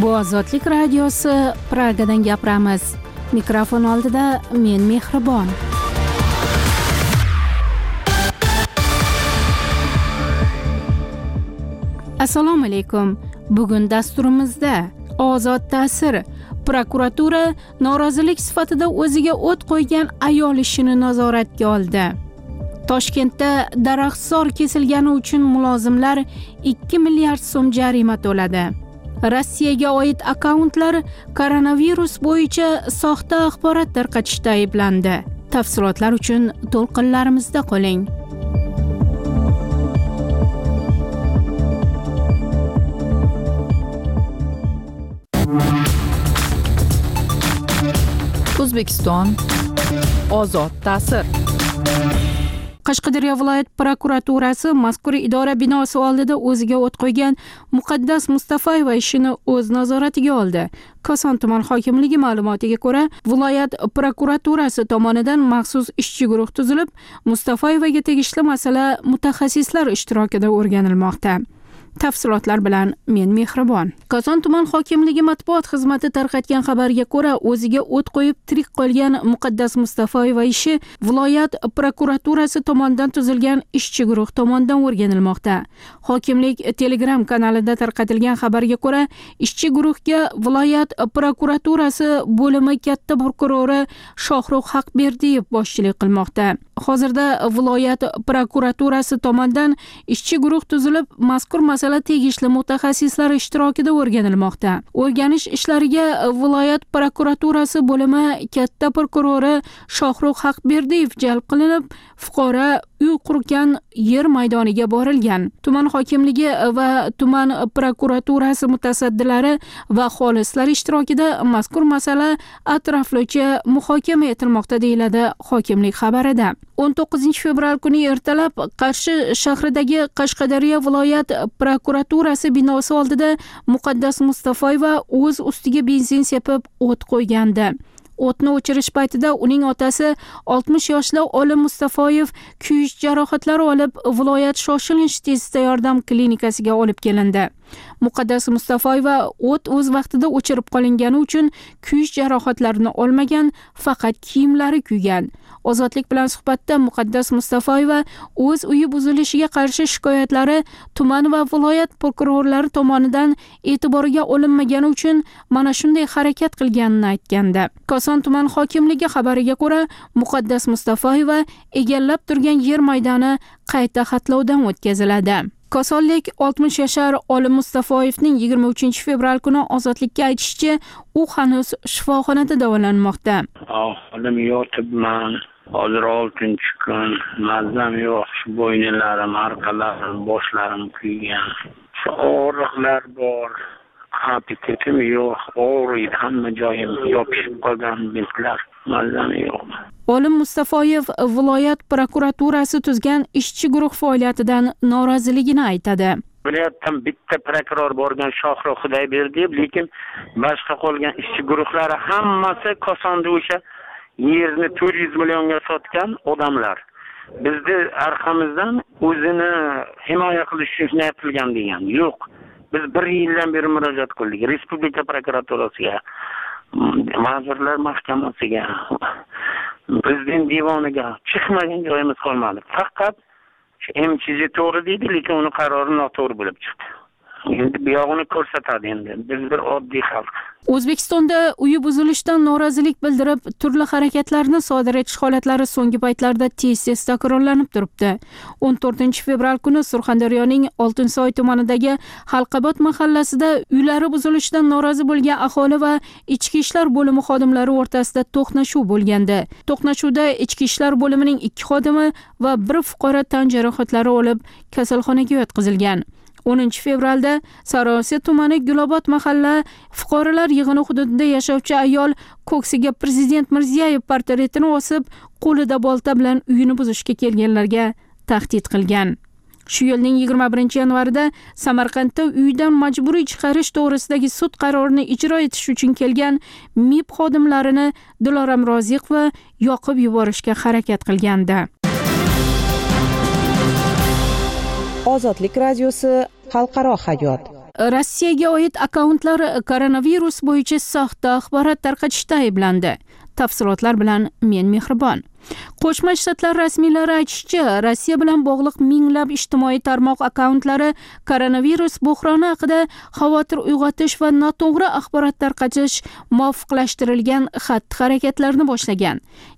Bu Ozodlik radiosi, Pragadan gapiramiz. Mikrofon oldida men Mehribon. Assalomu alaykum. Bugun dasturimizda ozod ta'sir, prokuratura norozilik sifatida o'ziga o't qo'ygan ayol ishini nazoratga oldi. Toshkentda daraxtzor kesilgani uchun mulozimlar 2 milliard so'm jarima to'ladi. Rossiyaga oid akkauntlar koronavirus bo'yicha soxta axborot tarqatishda ayblandi. Tafsilotlar uchun to'lqinlarimizda qoling. O'zbekiston ozod ta'sir. Qashqadaryo viloyat prokuraturasi mazkur idora binosi oldida o'ziga o't qo'ygan Muqaddas Mustafayeva ishini o'z nazoratiga oldi. Koson tuman hokimligi ma'lumotiga ko'ra, viloyat prokuraturasi tomonidan maxsus ishchi guruh tuzilib, Mustafayevaga tegishli masala mutaxassislar ishtirokida o'rganilmoqda. Tafsilotlar bilan men Mehribon. Koson tuman hokimligi matbuot xizmati tarqatgan xabarga ko'ra, o'ziga o't qo'yib tirik qolgan Muqaddas Mustafayeva ishi viloyat prokuraturasi tomonidan tuzilgan ishchi guruh tomonidan o'rganilmoqda. Hokimlik Telegram kanalida tarqatilgan xabarga ko'ra, ishchi guruhga viloyat prokuraturasi bo'limi katta prokurori Shohrux Haqberdiyev boshchilik qilmoqda. Hozirda viloyat prokuraturasi tomonidan ishchi guruh tuzilib, mazkur masala tegishli mutaxassislar ishtirokida o'rganilmoqda. O'rganish ishlariga viloyat prokuraturasi bo'limi katta prokurori Shohrux Haqberdiyev jalb qilinib, fuqaro uy qurgan yer maydoniga borilgan. Tuman hokimligi va tuman prokuraturasi mutasaddilari va xolislar ishtirokida mazkur masala atroflicha muhokama etilmoqda, deyiladi hokimlik xabarida. 19 fevral kuni ertalab Qarshi shahridagi Qashqadaryo viloyat prokuraturasi binosi oldida Muqaddas Mustafayeva o'z ustiga benzin sepib o't qo'ygandi. O'tni o'chirish paytida uning otasi 60 yoshli Olim Mustafayev kuyish jarohatlari olib, viloyat shoshilinch tezda yordam klinikasiga olib kelindi. Muqaddas Mustafayeva o't o'z vaqtida o'chirib qolingani uchun kuyish jarohatlarini olmagan, faqat kiyimlari kuygan. Ozodlik bilan suhbatda Muqaddas Mustafayeva o'z uyi buzilishiga qarshi shikoyatlari tuman va viloyat prokurorlari tomonidan e'tiboriga olinmagani uchun mana shunday harakat qilganini aytgandi. Koson tuman hokimligi xabariga ko'ra, Muqaddas Mustafayeva egallab turgan yer maydoni qayta xatlovdan o'tkaziladi. Kosonlik 60 yashar Olim Mustafayevning 23 fevral kuni ozodlikka aytishicha, u hanuz shifoxonada davolanmoqda. Olim yotibman. Hozir 6-chi kun. Mazam yo'q. Bo'ynalarim, orqalarim, boshlarim kuygan. Og'riqlar bor. Appetitim yo'q. Og'riydi, hamma joyim yopishib qolgan bizlar. Mazam yo'q. Olim Mustafayev viloyat prokuraturasi tuzgan ishchi guruh faoliyatidan noroziligini aytadi. Viloyatdan bitta prokuror borgan Shohrux Haqberdiyev, lekin boshqa qolgan ishchi guruhlari hammasi Kosonda o'sha yerni 400 millionga sotgan odamlar. Bizni arqamizdan o'zini himoya qilish uchun qilgan degan. Yo'q. Biz 1 yildan beri murojaat qildik Respublika prokuraturasiga, Vazirlar Mahkamasiga, Prezident divoniga, chiqmagan joyimiz qolmadi. Faqat MCZ to'g'ri deydi, lekin uni qarori noto'g'ri bo'lib chiqdi. Endi bu yog'ini ko'rsatadi endi. Biz bir oddiy xalq. O'zbekistonda uyi buzilishidan norozilik bildirib, turli harakatlarni sodir etish holatlari so'nggi paytlarda tez-tez takrorlanib turibdi. 14 fevral kuni Surxondaryoning Oltinsoy tumanidagi Halqabod mahallasida uylari buzilishidan norozi bo'lgan aholi va ichki ishlar bo'limi xodimlari o'rtasida to'qnashuv bo'lgandi. To'qnashuvda ichki ishlar bo'limining 2 xodimi va 1 fuqaro tan jarohatlari olib, kasalxonaga yotqizilgan. 10 fevralda Sarosiya tumani Gulobod mahalla fuqarolar yig'ini hududida yashovchi ayol ko'ksiga Prezident Mirziyoyev portretini osib, qo'lida bolta bilan uyini buzishga kelganlarga tahdid qilgan. Shu yilning 21 yanvarida Samarqandda uydan majburiy chiqarish to'g'risidagi sud qarorini ijro etish uchun kelgan MIB xodimlarini Diloram Roziqova yoqib yuborishga harakat qilgandi. Ozodlik radiosi xalqaro hayot. Rossiyaga oid akkauntlar koronavirus bo'yicha soxta axborot tarqatishda ayblandi. Tafsilotlar bilan men Mehribon. Qo'shma Shtatlar rasmiylari aytishicha, Rossiya bilan bog'liq minglab ijtimoiy tarmoq akkauntlari koronavirus buhroni haqida xavotir uyg'otish va noto'g'ri axborot tarqatish muvofiqlashtirilgan xatti-harakatlarni boshlagan.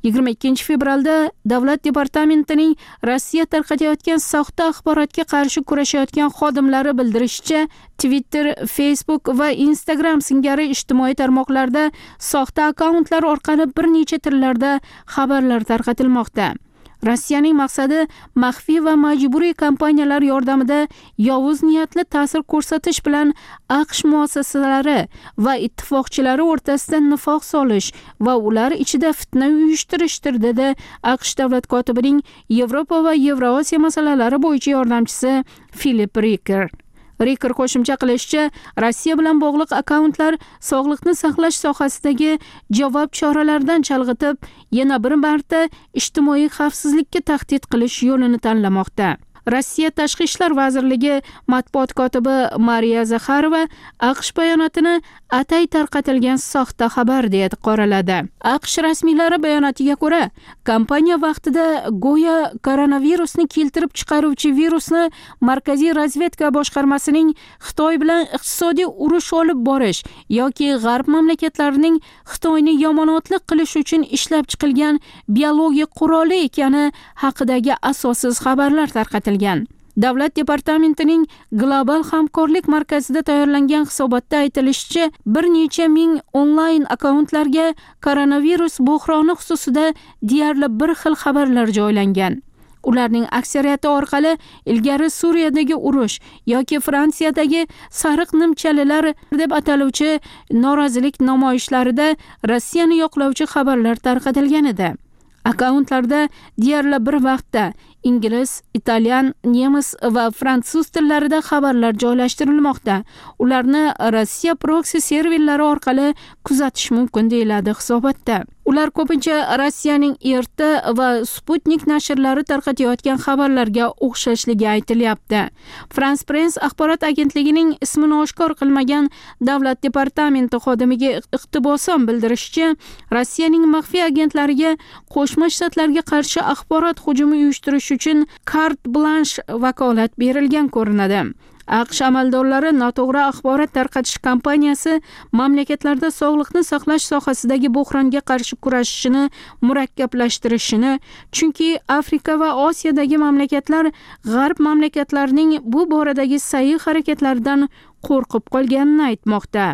22 fevralda Davlat departamentining Rossiya tarqatayotgan soxta axborotga qarshi kurashayotgan xodimlari bildirishicha, Twitter, Facebook va Instagram singari ijtimoiy tarmoqlarda soxta akkauntlar orqali bir necha tillarda xabarlar tarqatilmoqda. Rossiyaning maqsadi maxfiy va majburiy kompaniyalar yordamida yovuz niyatli ta'sir ko'rsatish bilan AQSh muassasalari va ittifoqchilari o'rtasida nifoq solish va ular ichida fitna uyushtirishdir, dedi AQSh davlat kotibining Yevropa va Yevrosiyo masalalari bo'yicha yordamchisi Filip Riker. Riker qo'shimcha qilishicha, Rossiya bilan bog'liq akkauntlar sog'liqni saqlash sohasidagi javob choralaridan chalg'itib, yana bir marta ijtimoiy xavfsizlikka tahdid qilish yo'lini tanlamoqda. Rossiya Tashqi ishlar vazirligi matbuot kotibi Mariya Zakharova AQSh bayonotini atay tarqatilgan soxta xabar deb qoraladi. AQSh rasmiylari bayonotiga ko'ra, kompaniya vaqtida go'yo koronavirusni keltirib chiqaruvchi virusni Markaziy razvedka boshqarmasining Xitoy bilan iqtisodiy urush olib borish yoki G'arb mamlakatlarining Xitoyni yomonotlik qilish uchun ishlab chiqilgan biologik quroli ekani haqidagi asossiz xabarlar tarqatilgan. Davlat departamentining Global hamkorlik markazida tayyorlangan hisobotda aytilishicha, bir necha ming onlayn akkauntlarga koronavirus buhroni xususida deyarli bir xil xabarlar joylangan. Ularning aksariyati orqali ilgari Suriyadagi urush yoki Fransiyadagi sariq nimchalilar deb ataluvchi norozilik namoyishlarida Rossiyani yoqlovchi xabarlar tarqatilgan edi. Akkauntlarda deyarli bir vaqtda ingliz, italyan, nemis va fransuz tillarida xabarlar joylashtirilmoqda. Ularni Rossiya proksi serverlari orqali kuzatish mumkin deyiladi hisobotda. Ular ko'pincha Rossiyaning RT va Sputnik nashrlari tarqatayotgan xabarlarga o'xshashligi aytilyapti. France Press axborot agentligining ismini oshkor qilmagan davlat departamenti xodimiga iqtibosan bildirishicha, Rossiyaning maxfiy agentlariga Qo'shma Shtatlarga qarshi axborot hujumi uyushtirish uchun carte blanche vakolat berilgan ko'rinadi. AQSh amaldorlari noto'g'ri axborot tarqatish kampaniyasi mamlakatlarda sog'liqni saqlash sohasidagi buhronga qarshi kurashishini murakkablashtirishini, chunki Afrika va Osiyodagi mamlakatlar G'arb mamlakatlarining bu boradagi sa'y harakatlaridan qo'rqib qolganini aytmoqda.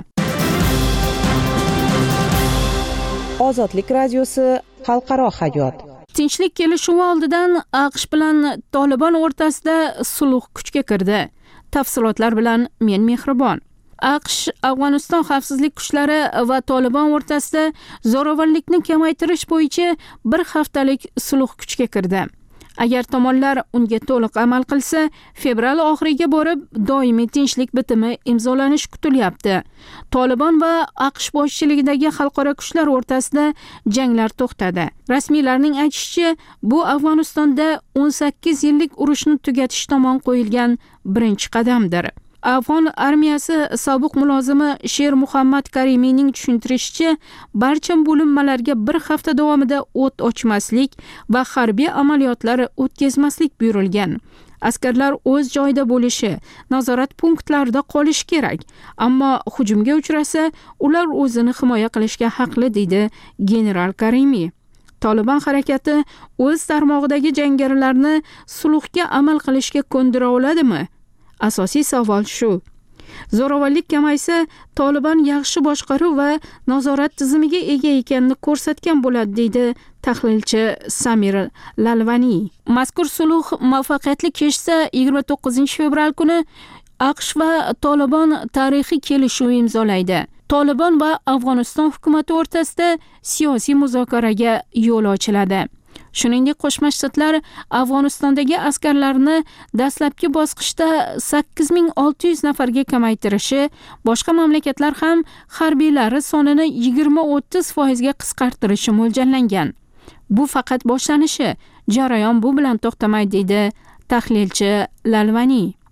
Ozodlik radiosi xalqaro hayot. Tinchlik kelishuvi oldidan AQSh bilan Tolibon o'rtasida sulh kuchga kirdi. Tafsilotlar bilan men Mehribon. AQSh Afg'oniston xavfsizlik kuchlari va Tolibon o'rtasida zo'ravonlikni kamaytirish bo'yicha bir haftalik sulh kuchga kirdi. Agar tomonlar unga to'liq amal qilsa, fevral oxiriga borib doimiy tinchlik bitimi imzolanishi kutilyapti. Tolibon va AQSh boshchiligidagi xalqaro kuchlar o'rtasida janglar to'xtadi. Rasmiylarning aytishicha, bu Afg'onistonda 18 yillik urushni tugatish tomon qo'yilgan birinchi qadamdir. Afg'on armiyasi sobiq mulozimi Sher Muhammad Karimiyning tushuntirishicha, barcha bo'linmalarga bir hafta davomida o't ochmaslik va harbiy amaliyotlar o'tkazmaslik buyurilgan. Askarlar o'z joyida bo'lishi, nazorat punktlarida qolishi kerak, ammo hujumga uchrasa, ular o'zini himoya qilishga haqli, deydi general Karimiy. Tolibon harakati o'z tarmog'idagi jangarilarni sulhga amal qilishga ko'ndira oladimi? Asosiy savol shu. Zo'ravonlik kamaysa, Tolibon yaxshi boshqaruv va nazorat tizimiga ega ekanini ko'rsatgan bo'ladi, deydi tahlilchi Samir Lalvani. Mazkur sulh muvaffaqiyatli kechsa, 29 fevral kuni AQSh va Tolibon tarixiy kelishuv imzolaydi. Tolibon va Afg'oniston hukumati o'rtasida siyosiy muzokaraga yo'l ochiladi. Shuningdek, Qo'shma Shtatlar Afg'onistondagi askarlarni dastlabki bosqichda 8600 nafarga kamaytirishi, boshqa mamlakatlar ham harbiylari sonini 20-30% ga qisqartirishi mo'ljallangan. Bu faqat boshlanishi, jarayon bu bilan to'xtamaydi, deydi tahlilchi Lalvani.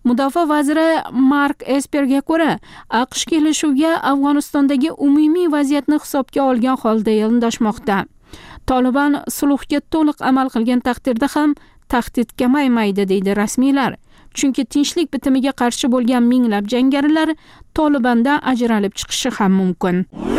Mudofaa vaziri Mark Esperga ko'ra, AQSh kelishuvga Afg'onistondagi umumiy vaziyatni hisobga olgan holda yondashmoqda. Taliban sulhga to'liq amal qilgan taqdirda ham tahdid kamaymaydi, deydi rasmiylar. Chunki tinchlik bitimiga qarshi bo'lgan minglab jangarilar Talibandan ajralib chiqishi ham mumkin.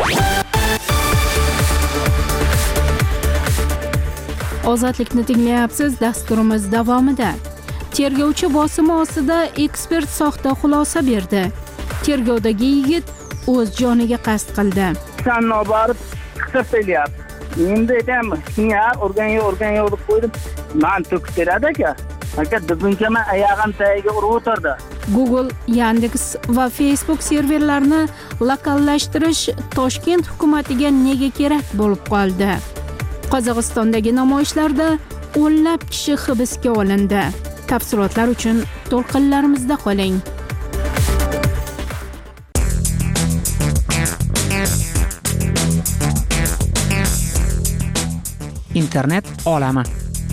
Ozodlikni tinglayapsiz, dasturimiz davomida. Tergovchi bosimi ostida ekspert soxta xulosa berdi. Tergovdagi yigit o'z joniga qasd qildi. Sanno borib hisoblayapti. Endi aytaymi, "Senga o'rganga urib qo'ydim. Men to'kib beradi aka. Aka dubunkama oyog'im tagiga urib o'tirdi." Google, Yandex va Facebook serverlarini lokallashtirish Toshkent hukumatiga nega kerak bo'lib qoldi? Qozog'istondagi namoyishlarda o'nlab kishi hibsga olindi. Tafsilotlar uchun to'lqinlarimizda qoling. Internet olami.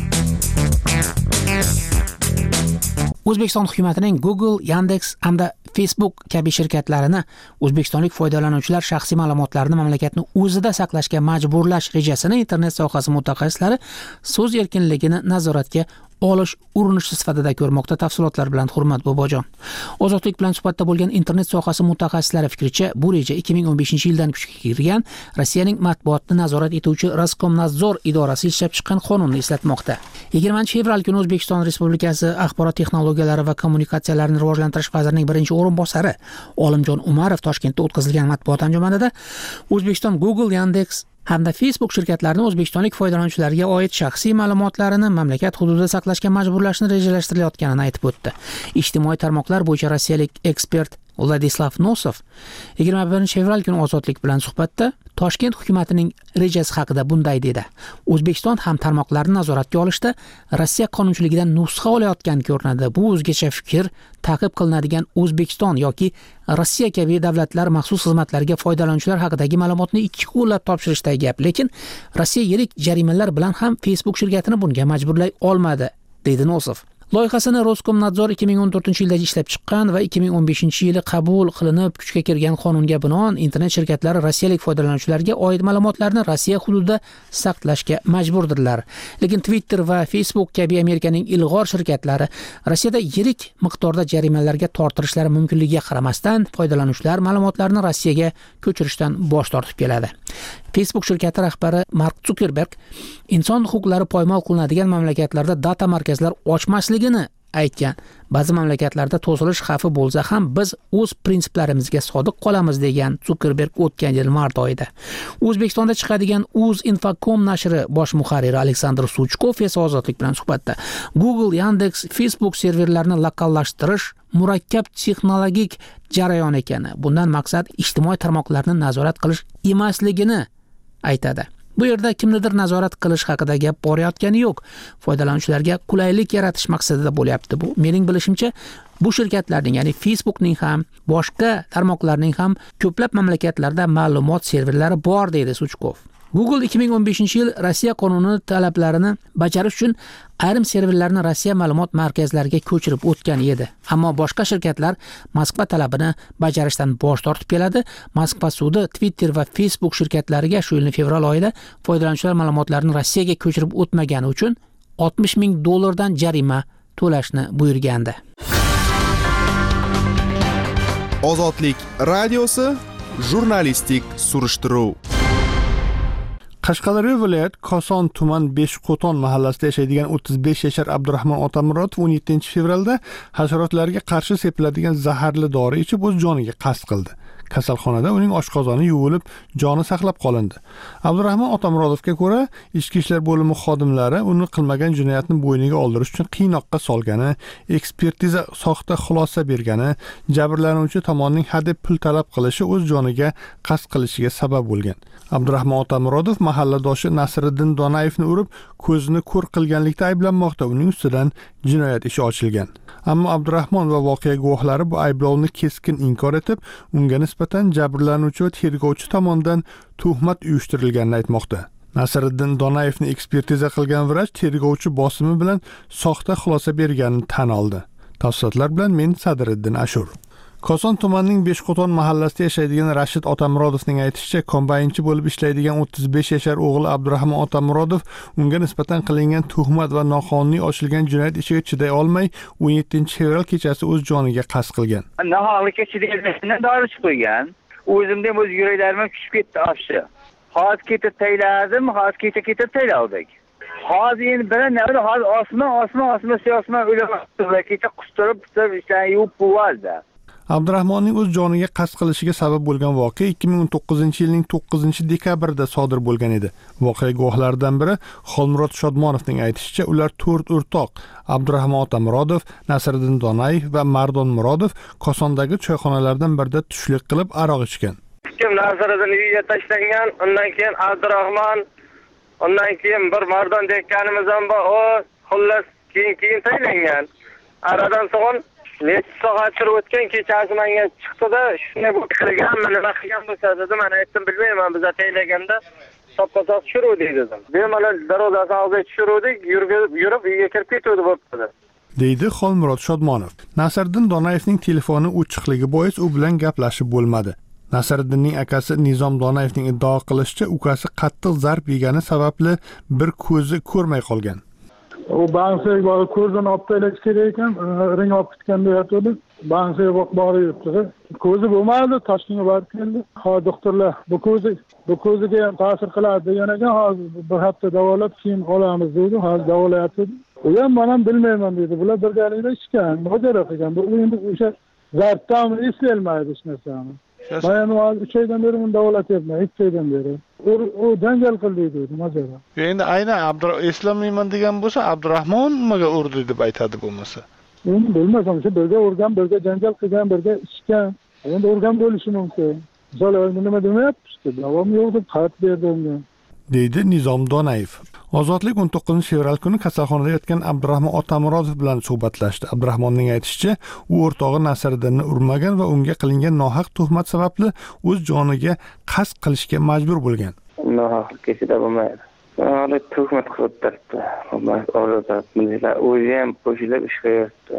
O'zbekiston hukumatining Google, Yandex hamda Facebook kabi shirkatlarini o'zbekistonlik foydalanuvchilar shaxsiy ma'lumotlarini mamlakatning o'zida saqlashga majburlash rejasini internet sohasi mutaxassislari so'z erkinligini nazoratga olish urinishi sifatida ko'rmoqda. Tafsilotlar bilan Hurmat Bobojon. Ozodlik bilan suhbatda bo'lgan internet sohasi mutaxassislari fikricha, bu reja 2015-yildan kuchga kirgan Rossiyaning matbuotni nazorat etuvchi Roskomnadzor idorasi ishlab chiqqan qonunni eslatmoqda. 20-fevral kuni O'zbekiston Respublikasi Axborot texnologiyalari va kommunikatsiyalarini rivojlantirish vazirining birinchi o'rinbosari Olimjon Umarov Toshkentda o'tkazilgan matbuot anjumanida O'zbekiston Google, Yandex hamda Facebook shirkatlarini o'zbekistonlik foydalanuvchilarga oid shaxsiy ma'lumotlarini mamlakat hududida saqlashga majburlashni rejalashtirayotganini aytib o'tdi. Ijtimoiy tarmoqlar bo'yicha rossiyalik ekspert Vladislav Nosov 21-fevral kuni Ozodlik bilan suhbatda Toshkent hukumatining rejasi haqida bunday dedi. O'zbekiston ham tarmoqlarni nazoratga olishda Rossiya qonunchiligidan nusxa olayotgan ko'rinadi. Bu o'zgacha fikr ta'qib qilinadigan O'zbekiston yoki Rossiya kabi davlatlar maxsus xizmatlariga foydalanuvchilar haqidagi ma'lumotni ikki qo'llab topshirishdagi gap. Lekin Rossiya yirik jarimalar bilan ham Facebook shirkatini bunga majburlay olmadi, dedi Nosov. Loyihasini Roskomnadzor 2014-yilda ishlab chiqqan va 2015-yili qabul qilinib kuchga kirgan qonunga binoan internet shirkatlari rossiyalik foydalanuvchilarga oid ma'lumotlarni Rossiya hududida saqlashga majburdirlar. Lekin Twitter va Facebook kabi Amerikaning ilg'or shirkatlari Rossiyada yirik miqdorda jarimalarga tortilishlari mumkinligiga qaramasdan foydalanuvchilar ma'lumotlarini Rossiyaga ko'chirishdan bosh tortib keladi. Facebook shirkati rahbari Mark Zuckerberg inson huquqlari poymol qilinadigan mamlakatlarda data markazlar ochmasligini aytgan. Ba'zi mamlakatlarda to'silish xavfi bo'lsa ham biz o'z prinsiplarimizga sodiq qolamiz, degan Zuckerberg o'tgan yil mart oyida. O'zbekistonda chiqadigan Uz-Infocom nashri bosh muharriri Aleksandr Suchkov esa Ozodlik bilan suhbatda Google, Yandex, Facebook serverlarini lokallashtirish murakkab texnologik jarayon ekani, bundan maqsad ijtimoiy tarmoqlarni nazorat qilish emasligini aytadi. Bu yerda kimnidir nazorat qilish haqida gap borayotgani yo'q. Foydalanuvchilarga qulaylik yaratish maqsadida bo'lyapti bu. Mening bilishimcha, bu shirkatlarning, ya'ni Facebookning ham, boshqa tarmoqlarning ham ko'plab mamlakatlarda ma'lumot serverlari bor, deydi Suchkov. Google 2015-yil Rossiya qonuni talablarini bajarish uchun ayrim serverlarni Rossiya ma'lumot markazlariga ko'chirib o'tgan edi. Ammo boshqa shirkatlar Moskva talabini bajarishdan bosh tortib keladi. Moskva sudi Twitter va Facebook shirkatlariga shu yilning fevral oyida foydalanuvchilar ma'lumotlarini Rossiyaga ko'chirib o'tmagani uchun $60,000 jarima to'lashni buyurgandi. Ozodlik radiosi jurnalistik surishtiruv. Qashqadaryo viloyat Koson tuman 5qo'ton mahallasida yashaydigan 35 yashar Abdurahmon Otamurodov 17-fevralda hasharotlarga qarshi sepiladigan zaharli dori ichib o'z joniga qasd qildi. Kasalxonada uning oshqozoni yuvilib, joni saqlab qolindi. Abdurahmon Otamurodovga ko'ra, ichki ishlar bo'limi xodimlari uni qilmagan jinoyatni bo'yniga oldirish uchun qiynoqqa solgani, ekspertiza soxta xulosa bergani, jabrlanuvchi tomonning hadeb pul talab qilishi o'z joniga qasd qilishiga sabab bo'lgan. Abdurahmon Otamurodov mahalladoshi Nasriddin Donayevni urib, ko'zini ko'r qilganlikda ayblanmoqda. Uning ustidan jinoyat ishi ochilgan. Ammo Abdurahmon va voqea guvohlari bu ayblovni keskin inkor etib, unga nisbatan jabrlanuvchi va tergovchi tomonidan tuhmat uyushtirilganini aytmoqda. Nasriddin Donayevni ekspertiza qilgan vrach tergovchi bosimi bilan soxta xulosa berganini tan oldi. Tafsilotlar bilan men Sadriddin Ashur. Koson tumanining Beshqo'ton mahallasida yashaydigan Rashid Otamurodovning aytishicha, kombaynchi bo'lib ishlaydigan 35 yashar o'g'li Abdurahmon Otamurodov unga nisbatan qilingan tuhmat va noqonuniy ochilgan jinoyat ishiga chiday olmay 17-fevral kechasi o'z joniga qasd qilgan. Nahotki chidaydigan dori qo'ygan. O'zimda o'z yuraklarim pishib ketdi afshi. Hozir ketib tayladim, hozir kecha taylavdik. Hozir endi bilan hozir osmon siyosman o'lamoqda. Kecha qustirib ishlarni yuvib bo'ldi. Abdurahmonning o'z joniga qasd qilishiga sabab bo'lgan voqea 2019-yilning 9-dekabrida sodir bo'lgan edi. Voqea guvohlaridan biri Xolmurod Shodmonovning aytishicha, ular 4 o'rtoq Abdurahmon Otamurodov, Nasriddin Donayev va Mardon Murodov Kosondagi choyxonalardan birida tushlik qilib aroq ichgan. Kim Nasriddin uyiga tashlangan, undan keyin Abdurahmon, undan keyin bir Mardon deganimiz ham bor, o xullas keyin taylangan. Aradan so'ng necha soat turib o'tgan kechasi menga chiqdi-da, shunday bo'lib qilganmi, nima qilgan bo'lsa dedim, men aytdim bilmayman, biz ataylaganda soppa-sop tushiruvdik dedim. Bemalol darvozasini oldiga tushiruvdik, yurib uyga kirib ketuvdi bo'libdi. Deydi Xolmurod Shodmonov. Nasriddin Donayevning telefoni o'chiqligi bois u bilan gaplashib bo'lmadi. Nasriddinning akasi Nizom Donayevning iddao qilishicha, ukasi qattiq zarb yegani sababli bir ko'zi ko'rmay qolgan. O bansiga borib ko'zini olib taylash kerak ekan, ring olib ketganda yotdi. Bansiga borib yuribdi. Ko'zi bo'lmadi, Toshkentga borib keldi. Hozir doktorlar bu ko'ziga ham ta'sir qiladi degan ekan, hozir bir hafta davolab keyin olamiz dedi. Hozir davolayapti. U ham men ham bilmayman dedi. Bular birgalikda ishgan, mojaro qilgan. Bu endi o'sha zarbdan eslolmaydi hech narsani. Ben 3 aydan beri bunu davolatyapman, 2 aydan beri. O janjal qildi dedi, mojaro. Endi aynan eslamayman degan bo'lsa, Abdurahmon nimaga urdi deb aytadi bo'lmasa. Endi bilmasam, shu birga urgan, birga janjal qilgan, birga ichgan. Endi urgan bo'lishi mumkin. Zola nima demayapti, davom yo'q deb xat berdi unga. Deydi Nizom Donayev. Ozodlik 19-fevral kuni kasalxonada yotgan Abdurahmon Otamurodov bilan suhbatlashdi. Abdurahmonning aytishicha, u o'rtog'i Nasriddinni urmagan va unga qilingan nohaq tuhmat sababli o'z joniga qasd qilishga majbur bo'lgan. Nohaq kechida bo'lmaydi. Hali tuhmat qilib turibdi. O'zi ham qo'shilib ish qilyapti.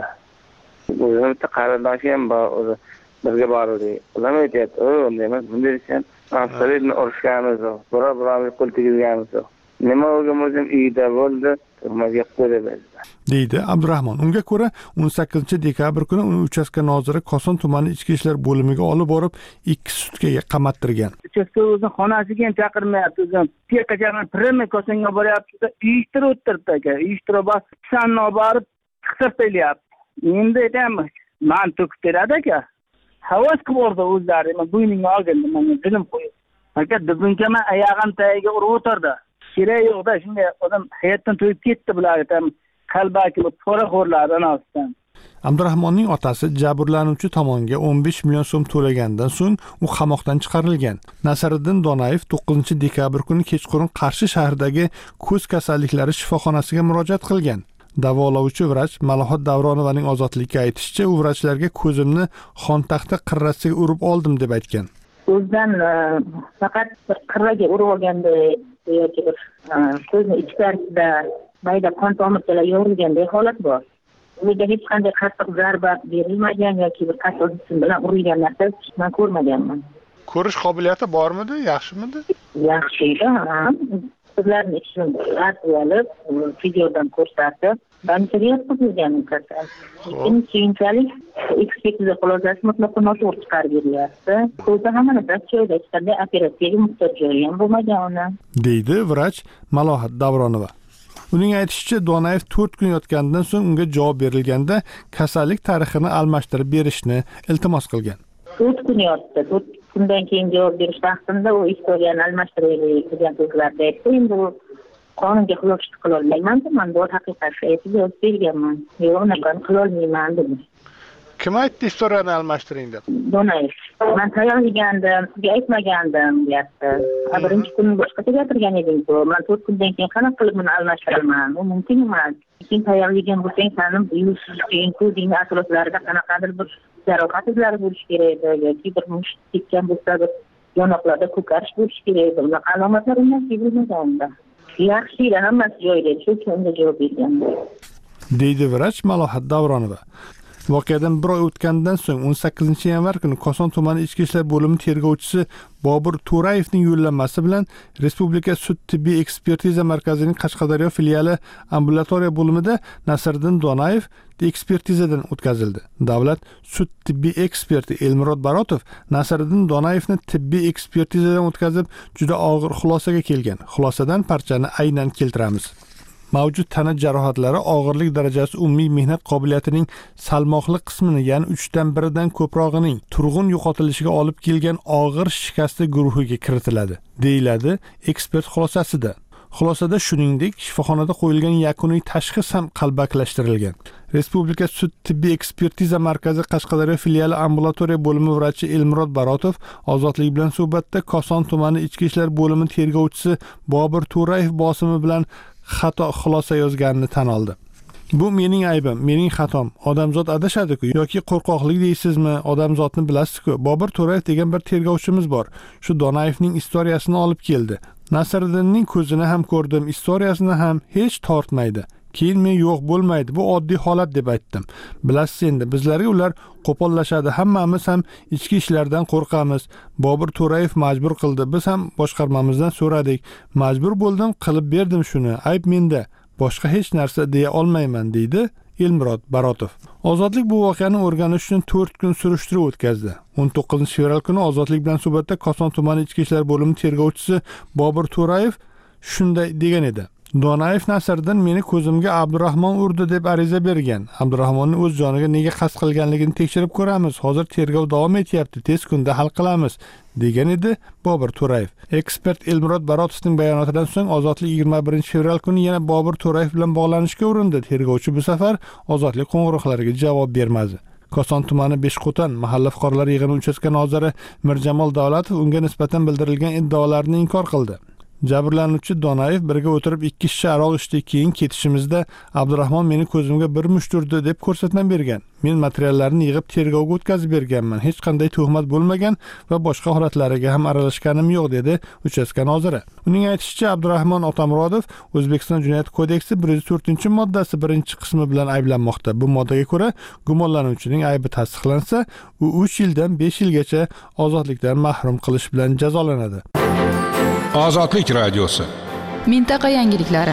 O'zim bitta qarindoshi ham bor, birga bordik. Ular aytyapti, unday emas, bunday ekan. Nasriddinni urishganimiz yo'q, biroz qo'l tegizganimiz yo'q. Nima bo'lgan o'zim uyda bo'ldi, tuhmatga qo'ydi berdi. Deydi Abdurahmon. Unga ko'ra 18-dekabr kuni uni uchastka noziri Koson tumani ichki ishlar bo'limiga olib borib 2 sutkaga qamattirgan. Uchastka o'zining xonasiga ham chaqirmayapti, o'zim piyakachadan pirmi Kosonga boryapti, uyushtirib o'tiribdi aka. Uyushtirib sanni borib chiqtirib endi aytamiz, men to'kib beradi aka. Havas qilib o'rdi o'zlari, men bo'ynimga olgandim, men dilim qo'yib. Aka dibinkaman oyog'im tagiga urib o'tirdi. Kerak yo'qda, shunday odam hayotdan to'yib ketdi bular aytam, qalbaki poraxo'rlar anasidan. Abdurahmonning otasi jabrlanuvchi tomonga 15 million so'm to'lagandan so'ng u qamoqdan chiqarilgan. Nasriddin Donayev 9-dekabr kuni kechqurun Qarshi shahridagi ko'z kasalliklari shifoxonasiga murojaat qilgan. Davolovchi vrach Malohat Davronovaning ozodlikka aytishicha, u vrachlarga ko'zimni xontaxta qirrasiga urib oldim deb aytgan. O'zidan faqat qirraga urib olganda yoki bir ko'zni ichkarisida mayda qon tomirchalar yorilganday holat bor. Unga hech qanday qattiq zarba berilmagan yoki bir qattiq jism bilan urilgan narsa men ko'rmaganman. Ko'rish qobiliyati bormidi, yaxshimidi? Yaxshi edi, qizlarni ishini olib, videodan ko'rsatib, banchaga yotqizilgan kasal. Lekin keyinchalik ekspertiza xulosasi mutlaqo noto'g'ri chiqarib berilyapti. Ko'zi hamma narsa joyida, hech qanday operatsiyaga muhtoj joyi ham bo'lmagan uni. Deydi vrach Malohat Davronova. Uning aytishicha, Donayev 4 kun yotgandan so'ng unga javob berilganda kasallik tarixini almashtirib berishni iltimos qilgan. 4 kun yotdi. 4 kundan keyin javob berish vaqtida u istoriyani almashtirib degan so'zlarni aytdi. Endi u qonunga xilof qila olmayman, men bu haqiqatni aytib berganman. Yo'q, unaqa qila olmayman dedim. Kim aytdi istoriyani almashtiring deb? Donayev. Men tayyorlagandim, sizga aytmagandim deyapti. Birinchi kun boshqacha gapirgan eding-ku. Men 4 kundan keyin qanaqa qilib buni almashtiraman? U mumkin emas. Keyin tayyorlagan bo'lsang, sening buyurishing ko'zing atroflarida qanaqadir bir jarohat izlari bo'lishi kerak edi yoki bir mushuk tekkan bo'lsa, yonoqlarda ko'karish bo'lishi kerak edi. Bunaqa alomatlar emas bilmaganimda. Yaxshi hammasi joyida, shu uchun unga javob berganman. Deydi vrach Malohat Davronova. Voqeadan bir oy o'tgandan so'ng 18-yanvar kuni Koson tumani ichki ishlar bo'limi tergovchisi Bobur To'rayevning yo'llanmasi bilan Respublika sud tibbiy ekspertiza markazining Qashqadaryo filiali ambulatoriya bo'limida Nasriddin Donayev ekspertizadan o'tkazildi. Davlat sud tibbiy eksperti Elmurod Barotov Nasriddin Donayevni tibbiy ekspertizadan o'tkazib, juda og'ir xulosaga kelgan. Xulosadan parchani aynan keltiramiz. Mavjud tana jarohatlari og'irlik darajasi umumiy mehnat qobiliyatining salmoqli qismini, ya'ni 3dan 1dan ko'prog'ining turg'un yo'qotilishiga olib kelgan og'ir shikasti guruhiga kiritiladi, deyiladi ekspert xulosasida. Xulosada shuningdek, shifoxonada qo'yilgan yakuniy tashxis ham qalbakilashtirilgan. Respublika sud tibbiy ekspertiza markazi Qashqadaryo filiali ambulatoriya bo'limi vrachi Elmurod Barotov Ozodlik bilan suhbatda Koson tumani ichki ishlar bo'limi tergovchisi Bobur To'rayev bosimi bilan xato xulosa yozganini tan oldi. Bu mening aybim, mening xatom. Odamzod adashadi-ku yoki qo'rqoqlik deysizmi? Odamzodni bilasiz-ku. Bobur To'rayev degan bir tergovchimiz bor. Shu Donayevning istoriyasini olib keldi. Nasriddinning ko'zini ham ko'rdim, istoriyasini ham hech tortmaydi. Keyin men yo'q bo'lmaydi, bu oddiy holat deb aytdim. Bilasiz endi, bizlarga ular qo'pollashadi, hammamiz ham ichki ishlardan qo'rqamiz. Bobur To'rayev majbur qildi, biz ham boshqarmamizdan so'radik. Majbur bo'ldim, qilib berdim shuni. Ayb menda. Boshqa hech narsa deya olmayman, deydi Elmurod Barotov. Ozodlik bu voqeani o'rganish uchun 4 kun surishtiruv o'tkazdi. 19-fevral kuni Ozodlik bilan suhbatda Koson tumani ichki ishlar bo'limi tergovchisi Bobur To'rayev shunday degan edi. Donayev Nasriddin meni ko'zimga Abdurahmon urdi deb ariza bergan. Abdurahmonning o'z joniga nega qasd qilganligini tekshirib ko'ramiz. Hozir tergov davom etyapti, tez kunda hal qilamiz, degan edi Bobur To'rayev. Ekspert Elmurod Barotovning bayonotidan so'ng Ozodlik 21-fevral kuni yana Bobur To'rayev bilan bog'lanishga urindi. Tergovchi bu safar Ozodlik qo'ng'iroqlariga javob bermadi. Koson tumani Beshqo'ton mahalla fuqarolar yig'ini uchastka noziri Mirjamol Davlatov unga nisbatan bildirilgan iddaolarni inkor qildi. Jabrlanuvchi Donayev birga o'tirib 2 shisha aroq ichdik, keyin ketishimizda Abdurahmon meni ko'zimga bir mushturdi deb ko'rsatma bergan. Men materiallarni yig'ib tergovga o'tkazib berganman. Hech qanday tuhmat bo'lmagan va boshqa holatlariga ham aralashganim yo'q, dedi uchastka noziri. Uning aytishicha, Abdurahmon Otamurodov O'zbekiston Jinoyat kodeksi 104-moddasi 1-qismi bilan ayblanmoqda. Bu moddaga ko'ra, gumonlanuvchining aybi tasdiqlansa, u 3 yildan 5 yilgacha ozodlikdan mahrum qilish bilan jazolanadi. Ozodlik radiosi. Mintaqa yangiliklari.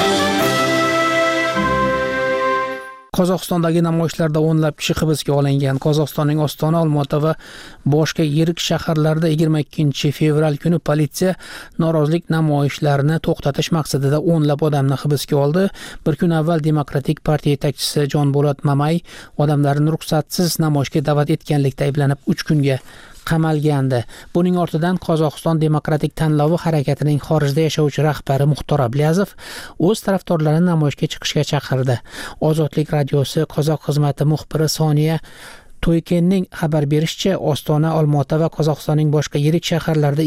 Qozog'istondagi namoyishlarda o'nlab kishi hibsga olingan. Qozog'istonning Ostona, Olmaota va boshqa yirik shaharlarda 22-fevral kuni politsiya norozilik namoyishlarini to'xtatish maqsadida o'nlab odamni hibsga oldi. Bir kun avval Demokratik partiya yetakchisi Jonbolat Mamay odamlarni ruxsatsiz namoyishga da'vat etganlikda ayblanib 3 kunga qamalgandi. Buning ortidan Qozog'iston demokratik tanlovi harakatining xorijda yashovchi rahbari Muxtor Ablyazov o'z tarafdorlarini namoyishga chiqishga chaqirdi. Ozodlik radiosi qozoq xizmati muxbiri Soniya To'ykenning xabar berishicha, Ostona, Olmaota va Qozog'istonning boshqa yirik shaharlarida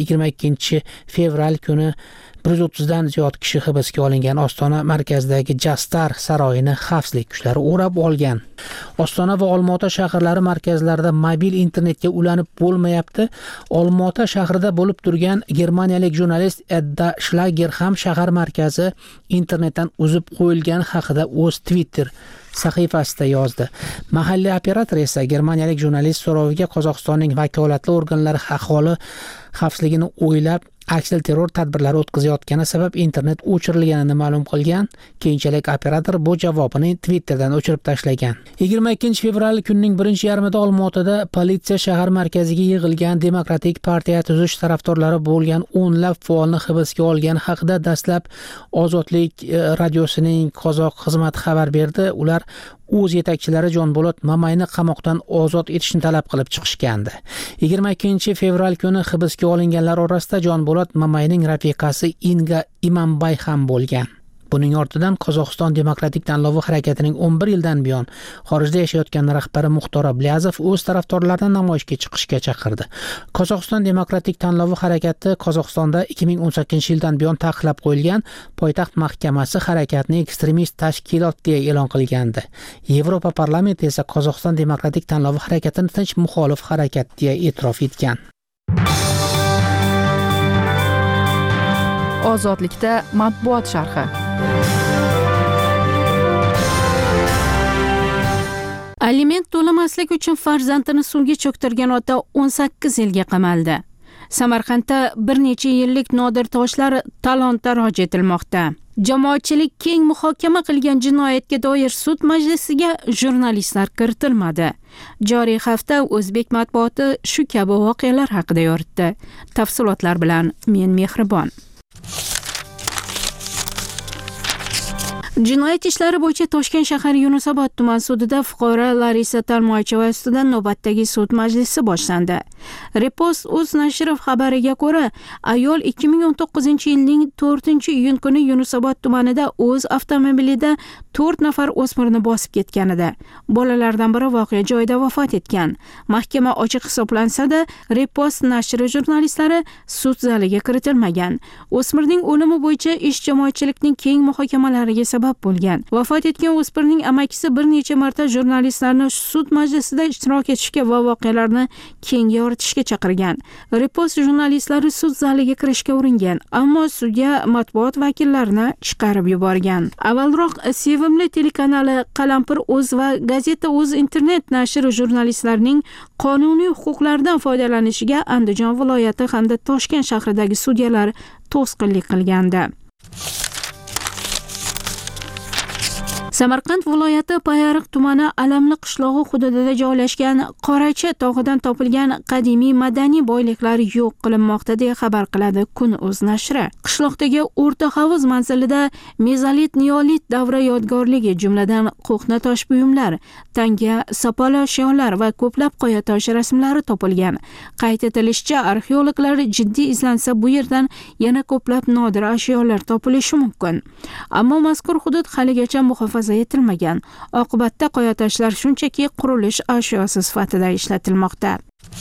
22-fevral kuni 130 dan ziyod kishi hibsga olingan. Ostona markazidagi Jastar saroyini xavfsizlik kuchlari o'rab olgan. Ostona va Olmaota shaharlari markazlarida mobil internetga ulanib bo'lmayapti. Olmaota shahrida bo'lib turgan germaniyalik jurnalist Edda Schlager ham shahar markazi internetdan uzib qo'yilgani haqida o'z Twitter sahifasida yozdi. Mahalliy operator esa germaniyalik jurnalist so'roviga Qozog'istonning vakolatli organlari aholi xavfsizligini o'ylab aksil terror tadbirlari o'tkazayotgani sabab internet o'chirilganini ma'lum qilgan. Keyinchalik operator bu javobini Twitterdan o'chirib tashlagan. 22-fevral kunning birinchi yarmida Olmaotada politsiya shahar markaziga yig'ilgan Demokratik partiya tuzish tarafdorlari bo'lgan o'nlab faolni hibsga olgani haqida dastlab Ozodlik radiosining qozoq xizmati xabar berdi. Ular o'z yetakchilari Jonbolat Mamayni qamoqdan ozod etishni talab qilib chiqishgandi. 22-fevral kuni hibsga olinganlar orasida Jonbolat Mamayning rafiqasi Inga Imambay ham bo'lgan. Buning ortidan Qozog'iston demokratik tanlovi harakatining 11 yildan buyon xorijda yashayotgan rahbari Muxtor Ablyazov o'z tarafdorlarini namoyishga chiqishga chaqirdi. Qozog'iston demokratik tanlovi harakati Qozog'istonda 2018-yildan buyon taqiqlab qo'yilgan poytaxt mahkamasi harakatni ekstremist tashkilot deya e'lon qilgandi. Yevropa parlamenti esa Qozog'iston demokratik tanlovi harakatini tinch muxolif harakat deya e'tirof etgan. Ozodlikda matbuot sharhi. Aliment to'lamaslik uchun farzandini suvga cho'ktirgan ota 18 yilga qamaldi. Samarqandda bir necha yillik nodir toshlar talon-taroj etilmoqda. Jamoatchilik keng muhokama qilgan jinoyatga doir sud majlisiga jurnalistlar kiritilmadi. Joriy hafta o'zbek matbuoti shu kabi voqealar haqida yoritdi. Tafsilotlar bilan men Mehribon. Jinoyat ishlari bo'yicha Toshkent shahar Yunusobod tuman sudida fuqaro Larisa Talmoycheva ustidan navbatdagi sud majlisi boshlandi. Repost.uz nashri xabariga ko'ra, ayol 2019-yilning 4-iyun kuni Yunusobod tumanida o'z avtomobilida 4 nafar o'smirni bosib ketganida, bolalardan biri voqea joyida vafot etgan. Mahkama ochiq hisoblansa-da, Repost nashri jurnalistlari sud zaliga kiritilmagan. O'smirning o'limi bo'yicha ish jamoatchilikning keng muhokamalariga sabab bo'lgan. Vafot etgan o'smirning amakisi bir necha marta jurnalistlarni sud majlisida ishtirok etishga va voqealarni keng yoritishga chaqirgan. Repost jurnalistlari sud zaliga kirishga uringan, ammo sudya matbuot vakillarini chiqarib yuborgan. Avvalroq Sevimli telekanali Qalampir.uz va Gazeta.uz internet nashri jurnalistlarning qonuniy huquqlaridan foydalanishiga Andijon viloyati hamda Toshkent shahridagi sudyalar to'sqinlik qilgandi. Samarqand viloyati Payariq tumani Alamli qishlog'i hududida joylashgan Qoracha tog'idan topilgan qadimiy madaniy boyliklar yo'q qilinmoqda deya xabar qiladi Kun.uz nashri. Qishloqdagi o'rta havuz manzilida mezolit, neolit davri yodgorligi, jumladan qo'hna tosh buyumlar, tanga, sopol ashyolar va ko'plab qoya tosh rasmlari topilgan. Qayd etilishicha, arxeologlar jiddiy izlansa bu yerdan yana ko'plab nodir ashyolar topilishi mumkin. Ammo mazkur hudud haligacha muhofaza etilmagan. Oqibatda qoya toshlar shunchaki qurilish ashyosi sifatida ishlatilmoqda.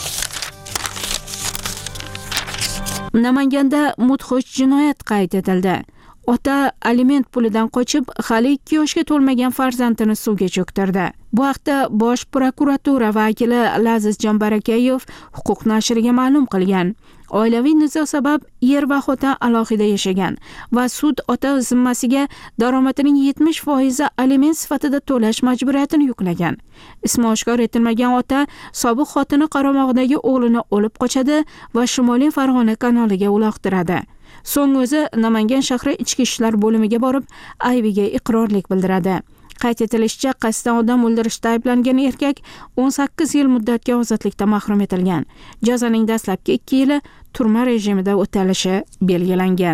Namanganda mudhish jinoyat qayd etildi. Ota aliment pulidan qochib, hali 2 yoshga to'lmagan farzandini suvga cho'ktirdi. Bu haqda Bosh prokuratura vakili Laziz Jambarakayev huquq nashriga ma'lum qilgan. Oilaviy nizo sabab er va xotin alohida yashagan va sud ota zimmasiga daromadining 70% aliment sifatida to'lash majburiyatini yuklagan. Ismi oshkor etilmagan ota sobiq xotini qaramog'idagi o'g'lini olib qochadi va Shimoliy Farg'ona kanaliga uloqtiradi. So'ng o'zi Namangan shahri ichki ishlar bo'limiga borib, aybiga iqrorlik bildiradi. Qayd etilishicha, qasddan odam o'ldirishda ayblangan erkak 18 yil muddatga ozodlikdan mahrum etilgan. Jazoning dastlabki 2 yili turma rejimida o'talishi belgilangan.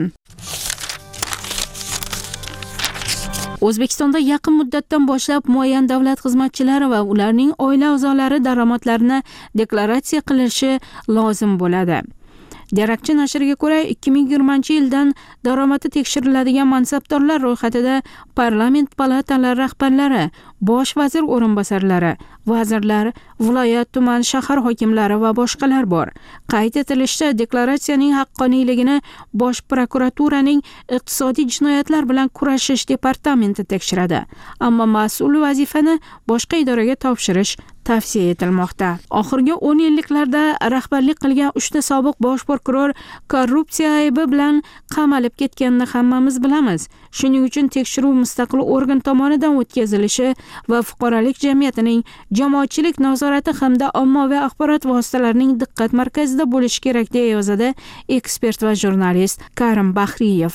O'zbekistonda yaqin muddatdan boshlab muayyan davlat xizmatchilari va ularning oila a'zolari daromadlarini deklaratsiya qilishi lozim bo'ladi. Darakchi nashriga ko'ra, 2020-yildan daromadi tekshiriladigan mansabdorlar ro'yxatida parlament palatalari rahbarlari, bosh vazir o'rinbosarlari, vazirlar, viloyat, tuman, shahar hokimlari va boshqalar bor. Qayd etilishicha, deklaratsiyaning haqqoniyligini Bosh prokuraturaning iqtisodiy jinoyatlar bilan kurashish departamenti tekshiradi. Ammo mas'ul vazifani boshqa idoraga topshirish tavsiya etilmoqda. Oxirgi 10 yilliklarda rahbarlik qilgan 3 ta sobiq bosh prokuror korrupsiya aybi bilan qamalib ketganini hammamiz bilamiz. Shuning uchun tekshiruv mustaqil organ tomonidan o'tkazilishi va fuqarolik jamiyatining jamoatchilik nazorati hamda ommaviy axborot vositalarining diqqat markazida bo'lishi kerak, deya yozadi ekspert va jurnalist Karim Bahriyev.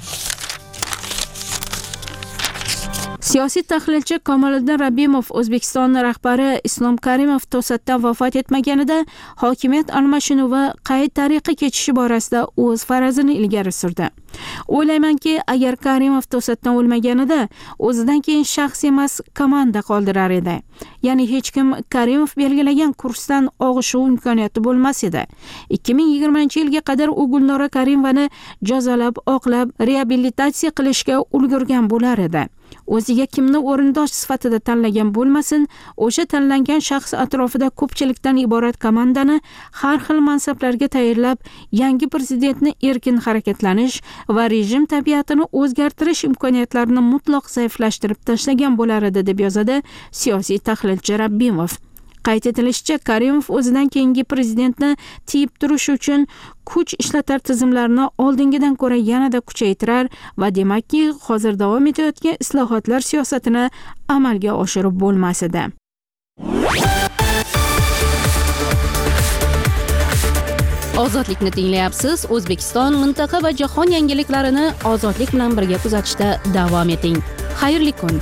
Siyosiy tahlilchi Kamoliddin Rabbimov O'zbekiston rahbari Islom Karimov to'satdan vafot etmaganida hokimiyat almashinuvi qay tariqa kechishi borasida o'z farazini ilgari surdi. O'ylaymanki, agar Karimov to'satdan o'lmaganida o'zidan keyin shaxs emas komanda qoldirar edi. Ya'ni hech kim Karimov belgilagan kursdan og'ishuv imkoniyati bo'lmas edi. 2020-yilga qadar u Gulnora Karimovani jazolab, oqlab, reabilitatsiya qilishga ulgurgan bo'lar edi. O'ziga kimni o'rindosh sifatida tanlagan bo'lmasin, o'sha tanlangan shaxs atrofida ko'pchilikdan iborat komandani har xil mansablarga tayyorlab, yangi prezidentni erkin harakatlanish va rejim tabiatini o'zgartirish imkoniyatlarini mutlaq zaiflashtirib tashlagan bo'lar edi, deb yozadi siyosiy tahlilchi Rabbimov. Qayd etilishicha, Karimov o'zidan keyingi prezidentni tiyib turish uchun kuch ishlatar tizimlarini oldingidan ko'ra yanada kuchaytirar va demakki, hozir davom etayotgan islohotlar siyosatini amalga oshirib bo'lmas edi. Ozodlikni tinglayapsiz. O'zbekiston, mintaqa va jahon yangiliklarini ozodlik bilan birga kuzatishda davom eting. Xayrli kun.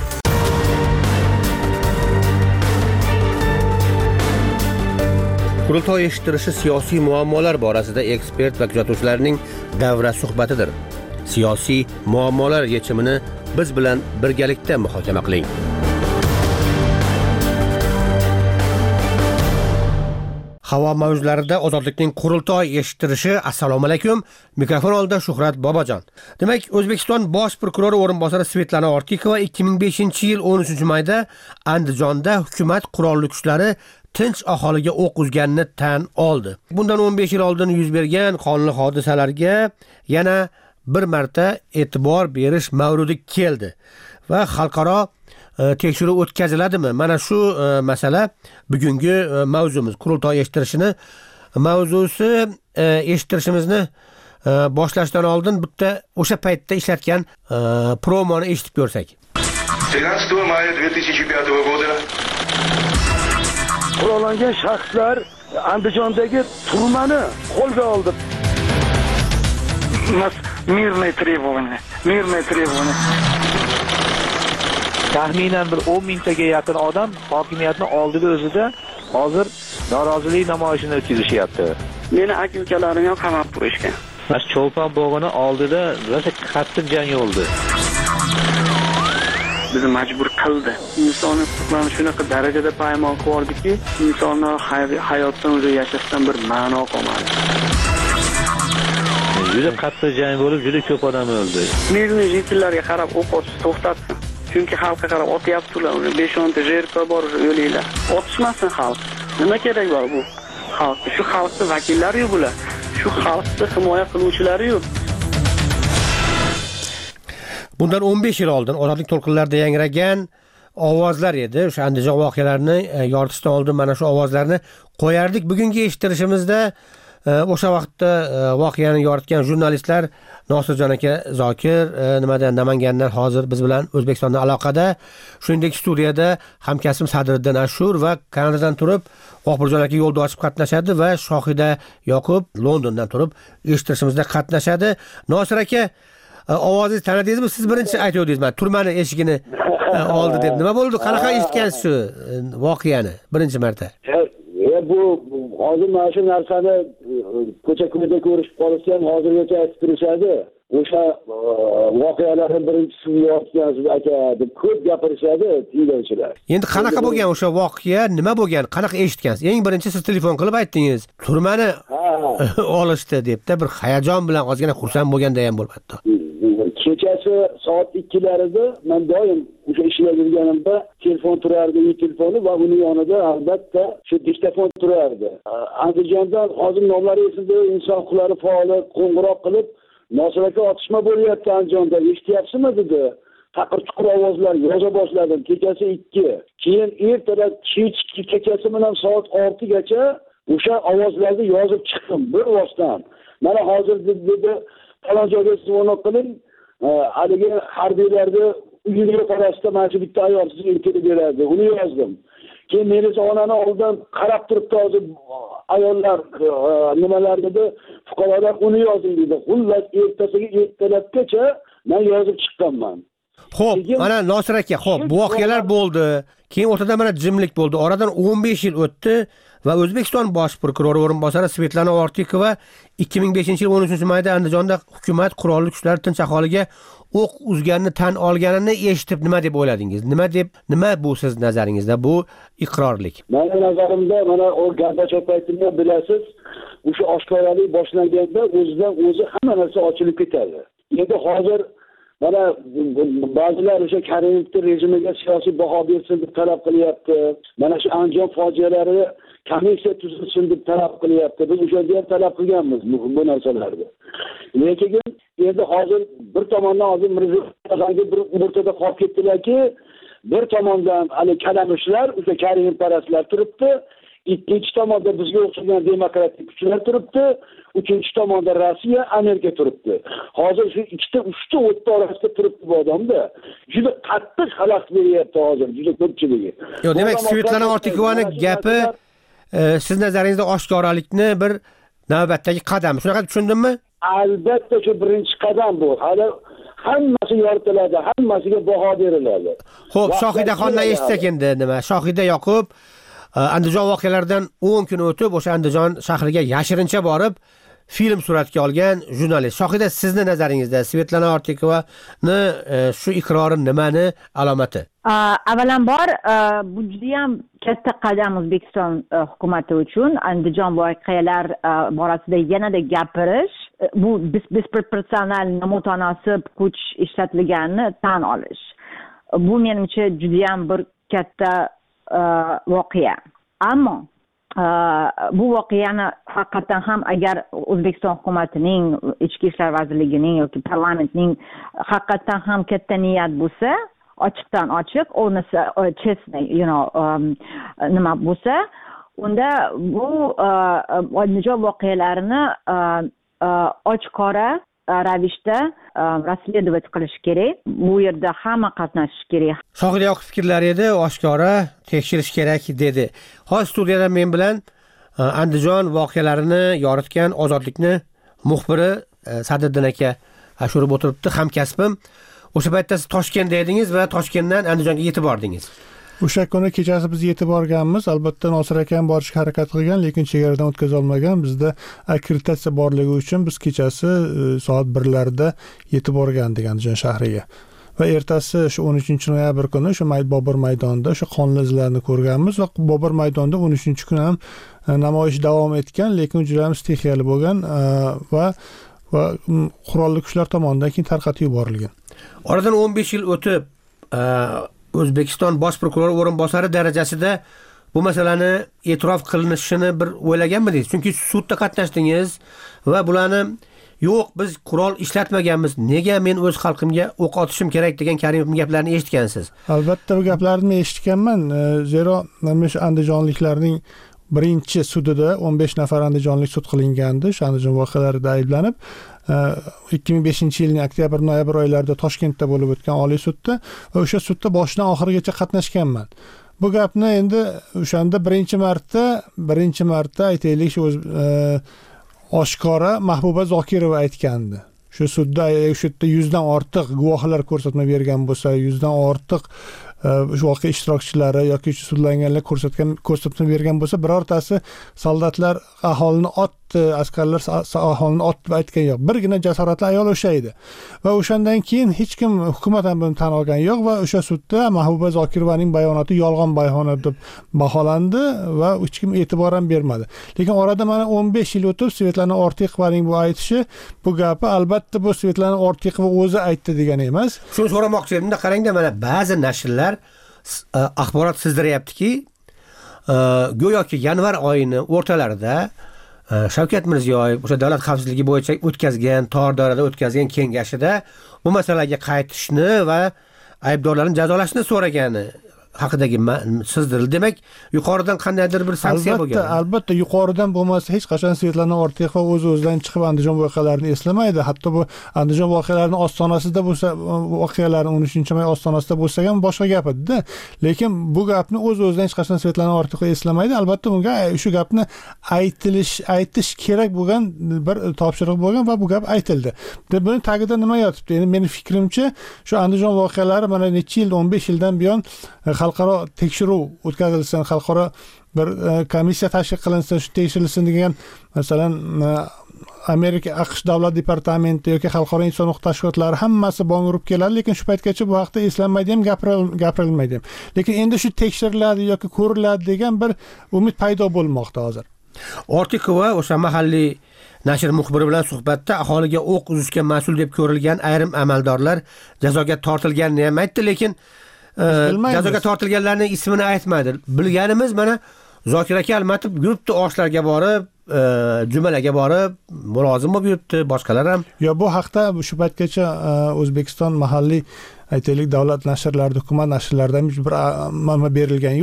Qurultoy eshittirishi siyosiy muammolar borasida ekspert va kuzatuvchilarning davra suhbatidir. Siyosiy muammolar yechimini biz bilan birgalikda muhokama qiling. Havo mavzularida ozodlikning qurultoy eshittirishi. Assalomu alaykum. Mikrofon oldida Shuhrat Bobojon. Demak, O'zbekiston bosh prokurori o'rinbosari Svetlana Ortiqova 2005-yil 13-mayda Andijonda hukumat qurolli kuchlari tinch aholiga o'q uzganini tan oldi. Bundan 15 yil oldin yuz bergan qonli hodisalarga yana bir marta e'tibor berish mavrudi keldi va xalqaro tekshiruv o'tkaziladimi? Mana shu masala bugungi mavzumiz. Qurultoy eshittirishini mavzusi. Eshittirishimizni boshlashdan oldin bitta o'sha paytda ishlatgan promoni eshitib ko'rsak. 13 maya 2005 года qurollangan shaxslar Andijondagi turmani qo'lga oldi. Мирные требования. Taxminan bir 10 mingtaga yaqin odam hokimiyatning oldida o'zida hozir norozilik namoyishini o'tkazishyapti. Meni aka-ukalarim ham qamab turishgan. Mas Cho'lpon bog'ini oldida rosa qattiq jang bo'ldi. Bizni majbur qildi. Insonning huquqlarini shunaqa darajada poymol qildiki, insonlar hayotdan o'zi yashashdan bir ma'no qolmadi. Juda qattiq jang bo'lib, juda ko'p odam o'ldi. Mirni jitillarga qarab o'q otishni to'xtatsin. Chunki xalqqa qarab otyaptilar. Uni 5-10 ta jerka bor o'linglar. Otishmasin xalq. Nima kerak bor bu? Xalq, shu xalqning vakillari-yu bular. Shu xalqni himoya qiluvchilari-yu. Bundan 15 yil oldin ozodlik to'lqinlarida yangragan ovozlar edi. O'sha Andijon voqealarini yoritishdan oldin mana shu ovozlarni qo'yardik. Bugungi eshittirishimizda o'sha vaqtda voqeani yoritgan jurnalistlar Nosirjon aka Zokir Namangandan hozir biz bilan O'zbekistonda aloqada. Shuningdek studiyada hamkasbim Sadriddin Ashur va Kanadadan turib G'ofurjon aka yo'lda ochib qatnashadi va Shohida Yoqub Londondan turib eshittirishimizda qatnashadi. Nosir aka, ovozingizni tanidingizmi? Siz birinchi aytdingiz, men turmani eshigini oldi deb. Nima bo'ldi? Qanaqa eshitgansiz shu voqeani birinchi marta? Bu hozir mana shu narsani ko'cha-ko'yda ko'rishib qolishgan, hozirgacha aytib turishadi. O'sha voqealarni birinchisi yo'qotgansiz aka deb ko'p gapirishadi tinglovchilar. Endi qanaqa bo'lgan o'sha voqea? Nima bo'lgan? Qanaqa eshitgansiz? Eng birinchi siz telefon qilib aytdingiz. Turmani olishdi debda bir hayajon bilan ozgina xursand bo'lganda ham bo'libdi. Kechasi soat 2larida men doim o'sha ishlar yurganimda telefon turardi, uy telefoni va uning yonida albatta shu diktafon turardi. Andijondan hozir nomlari esimda inson huquqlari faoli qo'ng'iroq qilib, Nosir aka otishma bo'lyapti Andijonda, eshityapsizmi dedi. Taqir-tuqir ovozlar yoza boshladim. Kechasi 2. Keyin ertalab kechasi bilan soat 6gacha o'sha ovozlarni yozib chiqdim bir vosdan. Mana hozir dedi falon joyga sizni qiling. Haligi harbiylarni uyiga qarashda mana shu bitta ayol sizga kelib beradi. Uni yozdim. Keyin meni onani oldidan qarab turibdi hozir ayollar nimalar dedi, fuqarolar uni yozing dedi. Xullas ertasiga ertalabgacha men yozib chiqqanman. Xo'p, mana Nosir aka, xo'p, bu voqealar bo'ldi. Keyin o'rtada mana jimlik bo'ldi. Oradan 15 yil o'tdi va O'zbekiston bosh prokurori o'rinbosari Svetlana Ortiqova 2005-yil 13-mayda Andijonda hukumat qurolli kuchlari tinch aholiga o'q uzganini tan olganini eshitib nima deb o'yladingiz? Nima bu siz nazaringizda bu iqrorlik? Meni nazarimda mana o Gorbachev paytida bilasiz, o'sha oshkoralik boshlanganda o'zidan o'zi hamma narsa ochilib ketadi. Endi hozir mana ba'zilar o'sha Karimovning rejimiga siyosiy baho bersin deb talab qilyapti. Mana shu Andijon fojialari komissiya tuzilsin deb talab qilyapti. Biz o'shanda ham talab qilganmiz bu narsalarni. Lekin endi hozir bir tomondan hozir Mirziyoyevga bir o'rtada qolib ketdilarki, bir tomondan hali kalamushlar, o'sha Karimov parastlar turibdi, ikkinchi tomonda bizga o'xshagan demokratik kuchlar turibdi, uchinchi tomonda Rossiya, Amerika turibdi. Hozir shu ikkita uchta o'tda orasida turibdi bu odamda. Juda qattiq xalaqit beryapti hozir, juda ko'pchiligi. Yo'q, demak, Svetlana Ortiqovaning gapi siz nazaringizda oshkoralikni bir navbatdagi qadam. Shunaqa tushundimmi? Albatta shu birinchi qadam bu. Hali hammasi yoritiladi, hammasiga baho beriladi. Xo'p, Shohidaxondan eshitsak endi nima? Shohida Yoqub Andijon voqealaridan 10 kun o'tib o'sha Andijon shahriga yashirincha borib film suratga olgan jurnalist. Shohida, sizni nazaringizda Svetlana Ortiqovani shu iqrori nimani alomati? Avvalambor bu juda ham katta qadam O'zbekiston hukumati uchun Andijon voqealar borasida yanada gapirish, bu disproporsional nomutanosib kuch ishlatilganini tan olish. Bu menimcha juda ham bir katta voqea. Ammo bu voqeani haqiqatan ham agar O'zbekiston hukumatining, Ichki ishlar vazirligining yoki parlamentning haqiqatan ham katta niyat bo'lsa, ochiqdan ochiq, chestly, nima bo'lsa, unda bu Andijon voqealarini ochiqora ravishda расследовать qilish kerak. Bu yerda hamma qatnashish kerak. Shohida Yoqub fikrlari edi, oshkora tekshirish kerak dedi. Hozir studiyada men bilan Andijon voqealarini yoritgan Ozodlikni muxbiri Sadriddin aka ashurib o'tiribdi, hamkasbim. O'sha paytda siz Toshkentda edingiz va Toshkentdan Andijonga yetib bordingiz. O'sha kuni kechasi biz yetib borganmiz. Albatta Nosir akam borishga harakat qilgan, lekin chegaradan o'tkaza olmagan. Bizda akkreditatsiya borligi uchun biz kechasi soat 1larda yetib borgandik Andijon shahriga. Va ertasi shu 13-noyabr kuni shu Bobur maydonida shu qonli izlarni ko'rganmiz va Bobur maydonida 13-kun ham namoyish davom etgan, lekin juda ham stixiyali bo'lgan va qurolli kuchlar tomonidan keyin tarqatib yuborilgan. Oradan 15 yil o'tib O'zbekiston bosh prokurori o'rinbosari darajasida bu masalani e'tirof qilinishini bir o'ylaganmidingiz? Chunki sudda qatnashdingiz va bularni yo'q, biz qurol ishlatmaganmiz, nega men o'z xalqimga o'q otishim kerak degan Karimovning gaplarini eshitgansiz. Albatta bu gaplarni eshitganman. Zero mana andijonliklarning birinchi sudida 15 nafar andijonlik sud qilingandi, shu Andijon voqealarida ayblanib 2005-yilning oktyabr-noyabr oylarida Toshkentda bo'lib o'tgan Oliy sudda va o'sha sudda boshidan oxirigacha qatnashganman. Bu gapni endi o'shanda birinchi marta aytaylik shu oshkora Mahbuba Zokirova aytgandi. Shu sudda o'sha yerda 100 dan ortiq guvohlar ko'rsatma bergan bo'lsa, 100 dan ortiq shu voqea ishtirokchilari yoki sudlanganlar ko'rsatma bergan bo'lsa, birortasi soldatlar aholini otdi, askarlar aholini otdi deb aytgan yo'q. Birgina jasoratli ayol o'sha edi. Va o'shandan keyin hech kim hukumat ham buni tan olgan yo'q va o'sha sudda Mahbuba Zokirovaning bayonoti yolg'on bayonot deb baholandi va hech kim e'tibor ham bermadi. Lekin orada mana 15 yil o'tib Svetlana Ortiqovaning bu aytishi, bu gapi albatta bu Svetlana Ortiqova o'zi aytdi degani emas. Shuni so'ramoqchi edim, qarangda mana ba'zi nashrlar axborot sizdiryaptiki, go'yoki yanvar oyini o'rtalarida Shavkat Mirziyoyev o'sha davlat xavfsizligi bo'yicha o'tkazgan, tor doirada o'tkazgan kengashida bu masalaga qaytishni va aybdorlarni jazolashni so'ragani haqidagi sizdirildi. Demak, yuqoridan qandaydir bir sanksiya bo'lgan. Albatta yuqoridan bo'lmasa hech qachon Svetlana Ortiqova o'zidan chiqib Andijon voqealarini eslamaydi. Hatto bu Andijon voqealarining ostonasida bo'lsa, voqealarning 13-may ostonasida bo'lsa ham boshqa gap edi-da. Lekin bu gapni o'zidan hech qachon Svetlana Ortiqova eslamaydi. Albatta bunga shu gapni aytish kerak bo'lgan bir topshiriq bo'lgan va bu gap aytildi. Buni tagida nima yotibdi? Endi mening fikrimcha, shu Andijon voqealari mana necha yil, 15 yildan buyon xalqaro tekshiruv o'tkazilsin, xalqaro bir komissiya tashkil qilinsin, shu tekshirilsin degan, masalan, Amerika AQSh davlat departamenti yoki xalqaro inson huquq tashkilotlari hammasi bong urib keladi, lekin shu paytgacha bu haqda eslanmaydi ham, gapirilmaydi ham. Lekin endi shu tekshiriladi yoki ko'riladi degan bir umid paydo bo'lmoqda hozir. Ortiqova o'sha mahalliy nashr muxbiri bilan suhbatda aholiga o'q uzishga mas'ul deb ko'rilgan ayrim amaldorlar jazoga tortilganini ham aytdi, lekin jazoga tortilganlarning ismini aytmadi. Bilganimiz mana Zokir aka albatta yuribdi, oshlarga borib, jumalaga borib, mulozim bo'lib yuribdi, boshqalar ham. Yo, bu haqda shu paytgacha O'zbekiston mahalliy aytaylik davlat nashrlarida, hukumat nashrlarida hech bir ma'lumot berilgan yo'q.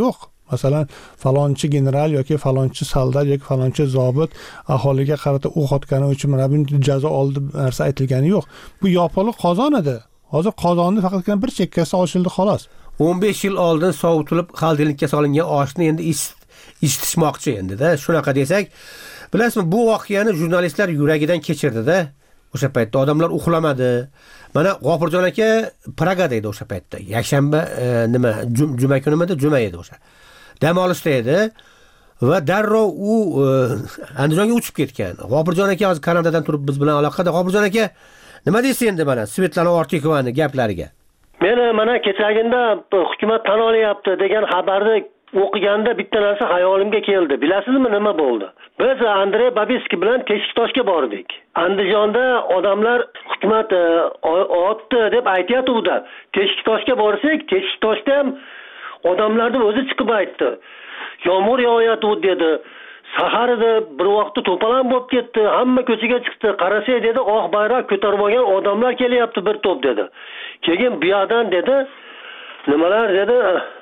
Masalan, falonchi general yoki falonchi soldat yoki falonchi zobit aholiga qarata o'q otgani uchun mana bunday jazo oldi narsa aytilgani yo'q. Bu yopiq qozon edi. Hozir qozonni faqatgina bir chekkasi ochildi xolos. 15 yil oldin sovutilib xaldilikka solingan oshni endi isitishmoqchi endi-da. Shunaqa desak, bilasizmi, bu voqeani jurnalistlar yuragidan kechirdi-da. O'sha paytda odamlar uxlamadi. Mana G'ofurjon aka Pragada edi o'sha paytda. Yakshanba juma kunimida juma edi o'sha. Dam olishda edi va darrov u Andijonga uchib ketgan. G'ofurjon aka hozir Kanadadan turib biz bilan aloqada. G'ofurjon aka, nima deysiz endi mana Svetlana Ortiqovaning gaplariga? Meni mana kechagina hukumat tan olyapti degan xabarni o'qiganda bitta narsa hayolimga keldi. Bilasizmi nima bo'ldi? Biz Andrey Babiski bilan Teshiktoshga bordik. Andijonda odamlar hukumat otdi deb aytayotdi. Teshiktoshga borsak, Teshiktoshda ham odamlarning o'zi chiqib aytdi. Yomg'ir yog'ayotdi dedi. Sahar edi, bir vaqtda to'polon bo'lib ketdi. Hamma ko'chaga chiqdi. Qarasa dedi, oq bayroq ko'tarib olgan odamlar kelyapti bir to'p dedi. Keyin bu yerdan dedi, nimalar dedi,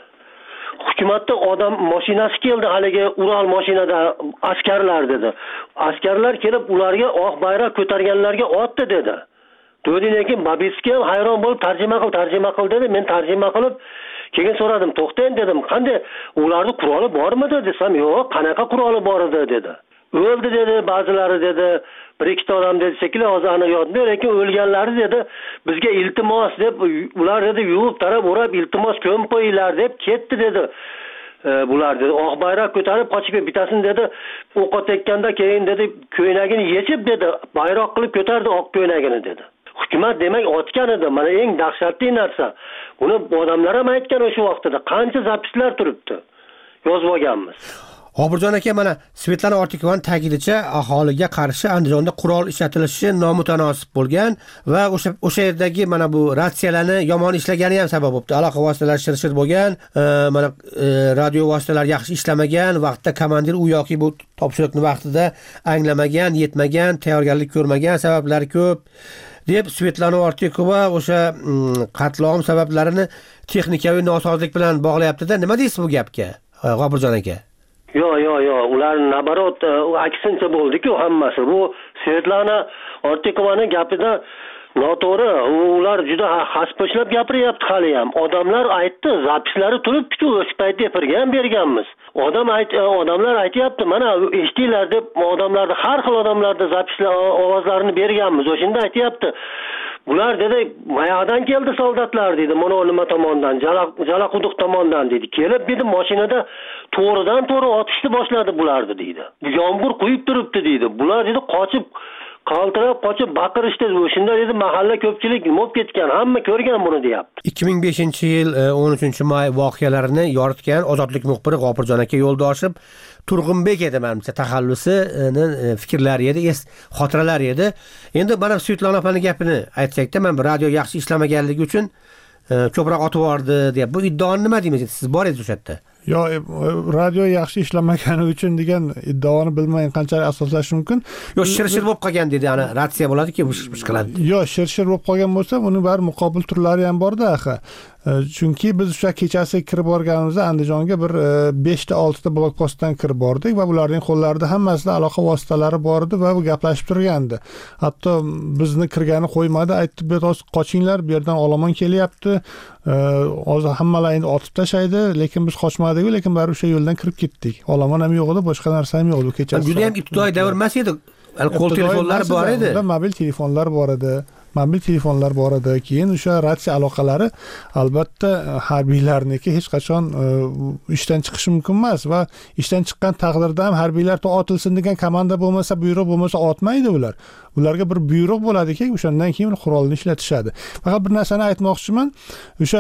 hukumatda odam mashinasi keldi, haligi Ural mashinada askarlar dedi. Askarlar kelib ularga oq bayroq ko'targanlarga otdi dedi. Lekin Babiski ham hayron bo'lib tarjima qil dedi. Men tarjima qilib keyin so'radim, to'xtang dedim, qanday ularning quroli bormidi desam, yo'q, qanaqa quroli bor edi dedi. O'ldi dedi, ba'zilari dedi, bir ikkita odam dedi, shekilli hozir aniq yodimda, lekin o'lganlari dedi, bizga iltimos deb ular dedi yuvib tarab o'rab iltimos ko'mib qo'yinglar deb ketdi dedi. Bular dedi, oq bayroq ko'tarib qochib bitasini dedi, o'q otayotganda keyin dedi, ko'ynagini yechib dedi, bayroq qilib ko'tardi oq ko'ynagini dedi. Hukumat demak otgan edi. Mana eng dahshatli narsa. Buni odamlar ham aytgan o'sha vaqtda. Qancha zapislar turibdi. Yozib olganmiz. G'ofurjon aka, mana Svetlana Ortiqovaning ta'kidicha aholiga qarshi Andijonda qurol ishlatilishi nomutanosib bo'lgan va o'sha yerdagi mana bu ratsiyalarni yomon ishlagani ham sabab bo'libdi. Aloqa vositalari shir bo'lgan, mana radio vositalari yaxshi ishlamagan, vaqtda komandir u yoki bu topshiriqni vaqtida anglamagan, yetmagan, tayyorgarlik ko'rmagan, sabablari ko'p deb Svetlana Ortiqova o'sha qatl-om sabablarini texnikaviy nosozlik bilan bog'layapti-da. Nima deysiz bu gapga, G'ofurjon aka? Yo'q, ular nabarot aksincha bo'ldi-ku hammasi. Bu Svetlana Ortiqovaning gapida noto'g'ri. Ular juda haspo'shlab gapiryapti hali ham. Odamlar aytdi, zapislari turibdi-ku, o'sha paytda berganmiz. Odamlar aytayapti, mana eshitinglar deb odamlarni har xil odamlarda zapislar ovozlarini berganmiz. O'shunda aytayapti. Bular dedi, mayoqdan keldi soldatlar dedi, mana nima tomondan, Jalaquduq tomondan dedi. Kelib dedi, mashinada to'g'ridan-to'g'ri otishni boshladi bularni dedi. Yomg'ir quyib turibdi dedi. Bular dedi qochib qochib baqirishdi. O'shunda dedi mahalla ko'pchilik nima ketgan, hamma ko'rgan buni deyapti. 2005-yil 13-may voqealarini yoritgan Ozodlik muxbiri G'ofurjon aka Yo'ldoshib Turg'unbek edi menimcha taxallusini fikrlari edi, xotiralari edi. Endi mana Svetlana opaning gapini aytsakda, men radio yaxshi ishlamaganligi uchun ko'proq otib yubordi deb. Bu iddaoni nima deymiz? Siz bor edingiz o'sha yerda. Yo, radio yaxshi ishlamagani uchun degan iddaoni bilmayin qanchalik asoslash mumkin. Yo, shir bo'lib qolgan dedi, ana ratsiya bo'ladi-ki, bush qiladi. Yo, shir bo'lib qolgan bo'lsa, uning bari muqobil turlari ham bor-da, axir. Chunki biz o'sha kechasi kirib borganimizda Andijonga bir 5 ta 6 ta blokpostdan kirib bordik va ularning qo'llarida hammasida aloqa vositalari bor edi va bu gaplashib turgandi. Hatto bizni kirgani qo'ymadi, aytdi, "Biroz qochinglar, bu yerdan olomon kelyapti. Hozir hammalar endi otib tashlaydi, lekin biz qochmadik, lekin bari o'sha yo'ldan kirib ketdik. Olomon ham yo'q edi, boshqa narsa ham yo'q edi kechasi." Juda ham ibtidoiy davr emas edi. Qo'l telefonlari bor edi. Mobil telefonlar bor edi. Keyin o'sha ratsiya aloqalari albatta harbiylarniki hech qachon ishdan chiqishi mumkin emas va ishdan chiqqan taqdirda ham harbiylar otilsin degan komanda bo'lmasa, buyruq bo'lmasa otmaydi ular. Ularga bir buyruq bo'ladiki, o'shandan keyin qurolni ishlatishadi. Faqat bir narsani aytmoqchiman. O'sha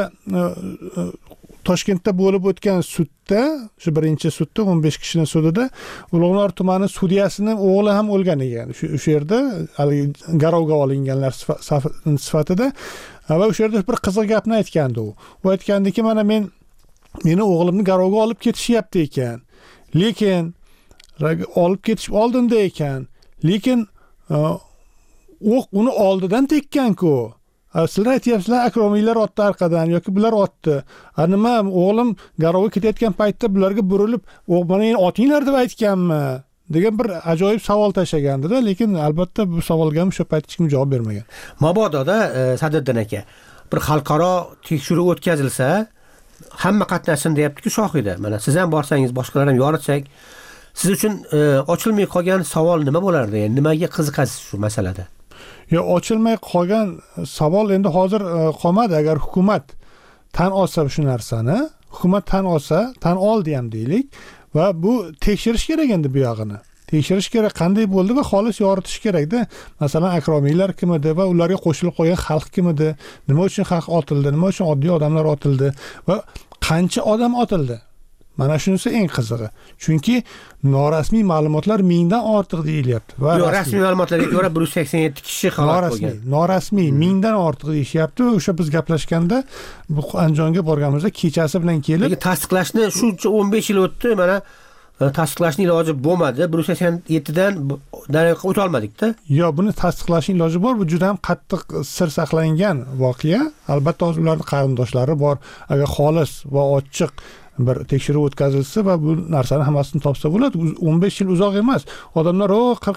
Toshkentda bo'lib o'tgan sudda, shu birinchi sudda 15 kishining sudida Ulug'nor tumani sudyasining o'g'li ham o'lgan ekan. O'sha yerda garovga olinganlar sifatida va o'sha yerda bir qiziq gapni aytgandi u. U aytgandiki, mana meni o'g'limni garovga olib ketishyapti ekan. Lekin olib ketishib oldinda ekan. Lekin o'q uni oldidan tekkan-ku. sizlar aytyapsizlar, akromiylar otdi orqadan yoki bular otdi. Nima o'g'lim garovga ketayotgan paytda bularga burilib, "Mana endi otinglar" deb aytganmi? degan bir ajoyib savol tashlagandi-da, lekin albatta bu savolga ham o'sha payt hech kim javob bermagan. Mabododa Sadriddin aka, bir xalqaro tekshiruv o'tkazilsa, hamma qatnashsin deyapti-ku Shohida. Mana siz ham borsangiz, boshqalar ham yoritsak, siz uchun ochilmay qolgan savol nima bo'lardi? Nimaga qiziqasiz shu masalada? Yo, ochilmay qolgan savol endi hozir qolmadi. Agar hukumat tan olsa shu narsani, hukumat tan olsa, tan oldi ham deylik va bu tekshirish kerak endi bu yog'ini. Tekshirish kerak, qanday bo'ldi va xolis yoritish kerak-da. Masalan, akromiylar kim edi va ularga qo'shilib qolgan xalq kim edi? Nima uchun xalq otildi? Nima uchun oddiy odamlar otildi? Va qancha odam otildi? Mana shunisi eng qizig'i. Chunki norasmiy ma'lumotlar 1000 dan ortiq deyilyapti. Va rasmiy ma'lumotlarga ko'ra 187 kishi halok bo'lgan. Norasmiy 1000 dan ortiq deyishyapti. O'sha biz gaplashganda bu Andijonga borganimizda kechasi bilan kelib, lekin tasdiqlashni shuncha 15 yil o'tdi, mana tasdiqlashning iloji bo'lmadi. 187 dan nariyoqqa o'ta olmadik-da. Yo, buni tasdiqlashning iloji bor. Bu juda ham qattiq sir saqlangan voqea. Albatta ularning qarindoshlari bor. Agar xolis va ochiq bir tekshiruv o'tkazilsa va bu narsani hammasini topsa bo'ladi. 15 yil uzoq emas. Odamlar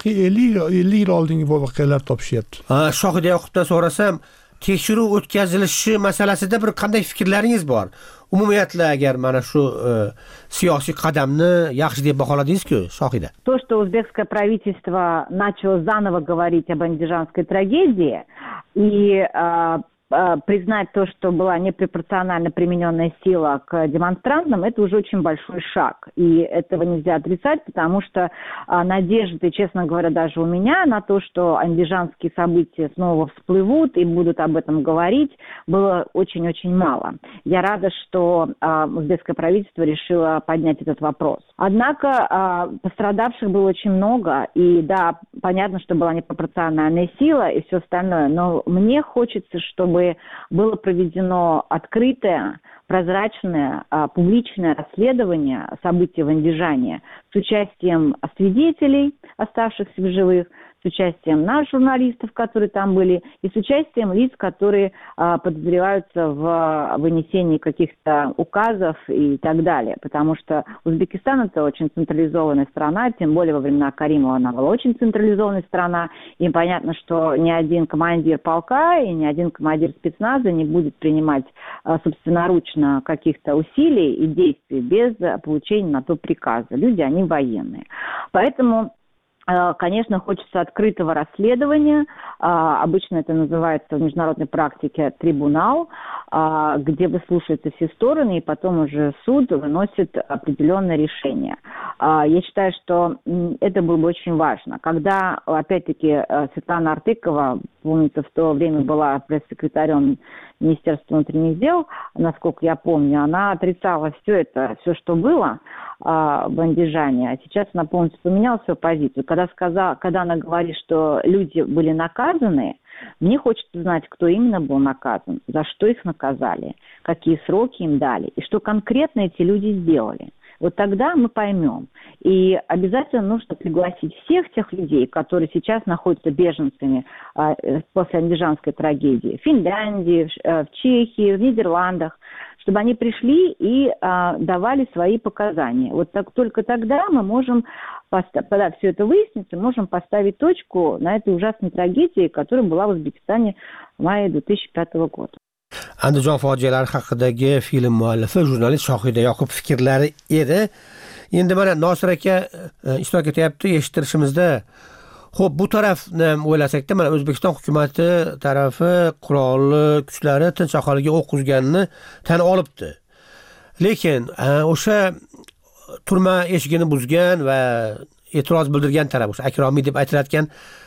40-50 yil oldingi bu voqealar topishyapti. Shohida Yoqubdan so'rasam, tekshiruv o'tkazilishi masalasida bir qanday fikrlaringiz bor? Umumiyatla agar mana shu siyosiy qadamni yaxshi deb baholadingiz-ku, Shohida. То, что узбекское правительство начало заново говорить об андижанской трагедии и признать то, что была непропорционально примененная сила к демонстрантам, это уже очень большой шаг. И этого нельзя отрицать, потому что надежды, честно говоря, даже у меня на то, что андижанские события снова всплывут и будут об этом говорить, было очень-очень мало. Я рада, что узбекское правительство решило поднять этот вопрос. Однако пострадавших было очень много, и да, понятно, что была непропорциональная сила и все остальное, но мне хочется, чтобы было проведено открытое, прозрачное, публичное расследование событий в Андижане с участием свидетелей, оставшихся в живых, с участием наших журналистов, которые там были, и с участием лиц, которые подозреваются в вынесении каких-то указов и так далее. Потому что Узбекистан – это очень централизованная страна, тем более во времена Каримова она была очень централизованная страна, и понятно, что ни один командир полка и ни один командир спецназа не будет принимать собственноручно каких-то усилий и действий без получения на то приказа. Люди, они военные. Поэтому, конечно, хочется открытого расследования. Обычно это называется в международной практике трибунал, где выслушиваются все стороны, и потом уже суд выносит определенное решение. Я считаю, что это было бы очень важно. Когда, опять-таки, Светлана Артыкова, помнится, в то время была пресс-секретарем Министерства внутренних дел, насколько я помню, она отрицала все это, все, что было в Андижане, а сейчас она полностью поменяла свою позицию. Когда она говорит, что люди были наказаны, мне хочется знать, кто именно был наказан, за что их наказали, какие сроки им дали, и что конкретно эти люди сделали. Вот тогда мы поймем. И обязательно нужно пригласить всех тех людей, которые сейчас находятся беженцами после андижанской трагедии. В Финляндии, в Чехии, в Нидерландах, чтобы они пришли и давали свои показания. Вот только тогда мы можем, когда все это выяснится, можем поставить точку на этой ужасной трагедии, которая была в Узбекистане в мае 2005 года. Andijon fojialari haqidagi film muallifi jurnalist Shohida Yoqub fikrlari edi. Endi mana Nosir aka ishtirok etyapti eshittirishimizda. Xo'p, bu tarafni o'ylasakda, mana O'zbekiston hukumatı tarafi qurolli kuchlari tinch aholiga o'q uzganini tan olibdi. Lekin o'sha turma eshigini buzgan va e'tiroz bildirgan taraf, o'sha akromiy deb aytilayotgan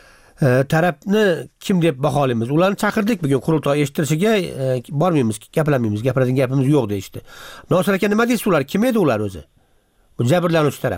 tarafni kim deb baholaymiz? Ularni chaqirdik bugun qurultoy eshittirishiga, bormaymiz, gapirmaymiz, gapiradigan gapimiz yo'q deyishdi. Nosir aka, nima deysiz ular? Kim edi ular o'zi? Bu jabrlanuvchi taraf.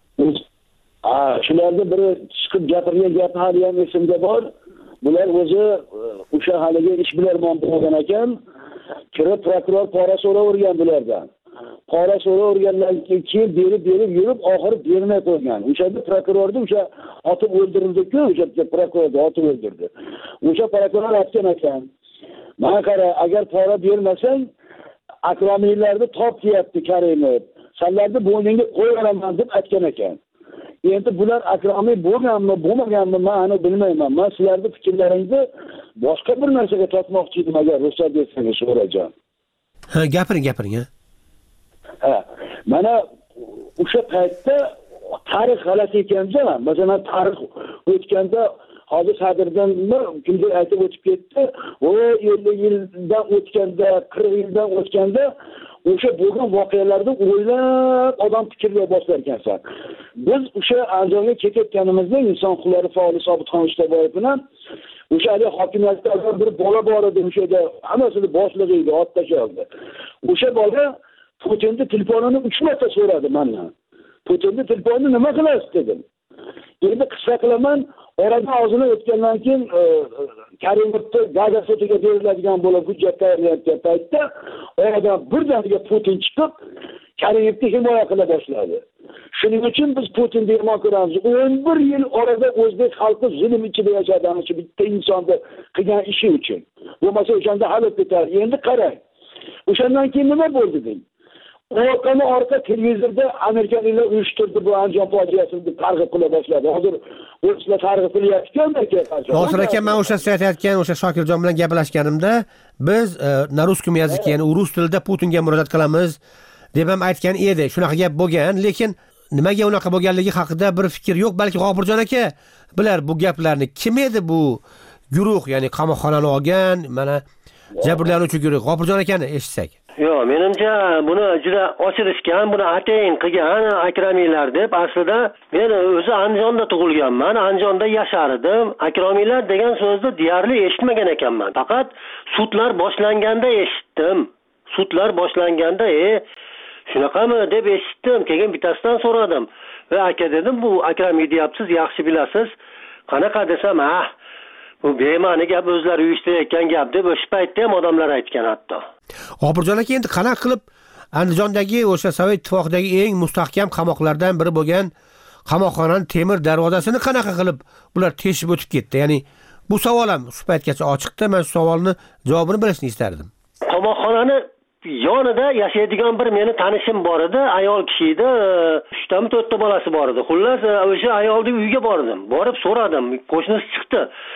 Shularning biri chiqib gapirgan gapi hali ham esimda bor. Bular o'zi o'sha haliga ishbilarmon bo'lgan ekan, kirib prokuror pora so'ravergan bulardan. Pora so'ravergandan keyin berib yurib, oxiri bermay qo'ygan. O'shada prokurorni o'sha otib o'ldirildi-ku, o'sha prokurorni otib o'ldirdi. O'sha prokuror aytgan ekan, Mana qara, agar pora bermasang, akromiylarni top deyapti Karimov. Sanlarni bo'yningga qo'yaraman deb aytgan ekan. Endi bular akromiy bo'lganmi, bo'lmaganmi, men uni bilmayman. Men sizlarning fikrlaringizni boshqa bir narsaga tortmoqchi edim, agar ruxsat bersangiz, Sho'rajon. Ha, gapiring. Ha, mana o'sha paytda tarix g'alati ekanda, masalan, tarix o'tganda hozir Sadrdanmi kimdir aytib o'tib ketdi, o 50 yildan o'tganda, 40 yildan o'tganda o'sha bo'lgan voqealarni o'ylab odam fikrlay boshlar ekansan. Biz o'sha Andijonga ketayotganimizda inson huquqlari faoli Sobitxon Ishtaboyev bilan o'sha hokimiyatda bir bola bor edi, o'shada hammasini boshlig'i edi, ot tashladi. O'sha bola Putinning telefonini 3 marta so'radi mendan. Putinning telefonini nima qilasiz dedim. Endi qissa qilaman, oradan og'zini o'tgandan keyin Karimovni gazetiga beriladigan bo'lib hujjat tayyorlayotgan paytda oradan birdaniga Putin chiqib Karimovni himoya qila boshladi. Shuning uchun biz Putinni yomon ko'ramiz. 11 yil orada o'zbek xalqi zulm ichida yashadi, ana shu bitta insonni qilgan ishi uchun. Bo'lmasa o'shanda hal etib ketar. Endi qarang. O'shandan keyin nima bo'ldi deng? Orqa televizorda amerikaliklar uyushtirdi bu Andijon fojiasini deb targ'ib qila boshladi. Hozir o'zlar targ'ib qilyapti-ku. Nosir aka, men o'sha siz aytayotgan o'sha Shokirjon bilan gaplashganimda biz na russkiy языке, ya'ni rus tilida Putinga murojaat qilamiz deb ham aytgan edi. Shunaqa gap bo'lgan, lekin nimaga unaqa bo'lganligi haqida bir fikr yo'q. Balki G'ofurjon aka bilar bu gaplarni. Kim edi bu guruh, ya'ni qamoqxonani olgan, mana jabrlanuvchi guruh? G'ofurjon akani eshitsak. Yo'q, menimcha buni juda oshirishgan, buni atayin qilgan akramiylar deb. Aslida men o'zi Andijonda tug'ilganman, Andijonda yashardim. Akramiylar degan so'zni deyarli eshitmagan ekanman. Faqat sudlar boshlanganda eshitdim. Sudlar boshlanganda, shunaqami deb eshitdim. Keyin bittasidan so'radim. Va aka dedim, bu akramiy deyapsiz, yaxshi bilasiz. Qanaqa desam, bu bema'ni gap, o'zlari uyushtirayotgan gap deb o'sha paytda ham odamlar aytgan hatto. G'ofurjon aka, endi qanaqa qilib Andijondagi o'sha Sovet ittifoqidagi eng mustahkam qamoqlardan biri bo'lgan qamoqxonaning temir darvozasini qanaqa qilib bular teshib o'tib ketdi? Ya'ni bu savol ham shu paytgacha ochiqda. Men shu savolni javobini bilishni istardim. Qamoqxonani yonida yashaydigan bir meni tanishim bor edi, ayol kishi edi, 3 ta 4 ta bolasi bor edi. Xullas, o'sha ayolning uyiga bordim. Borib so'radim, qo'shnisi chiqdi.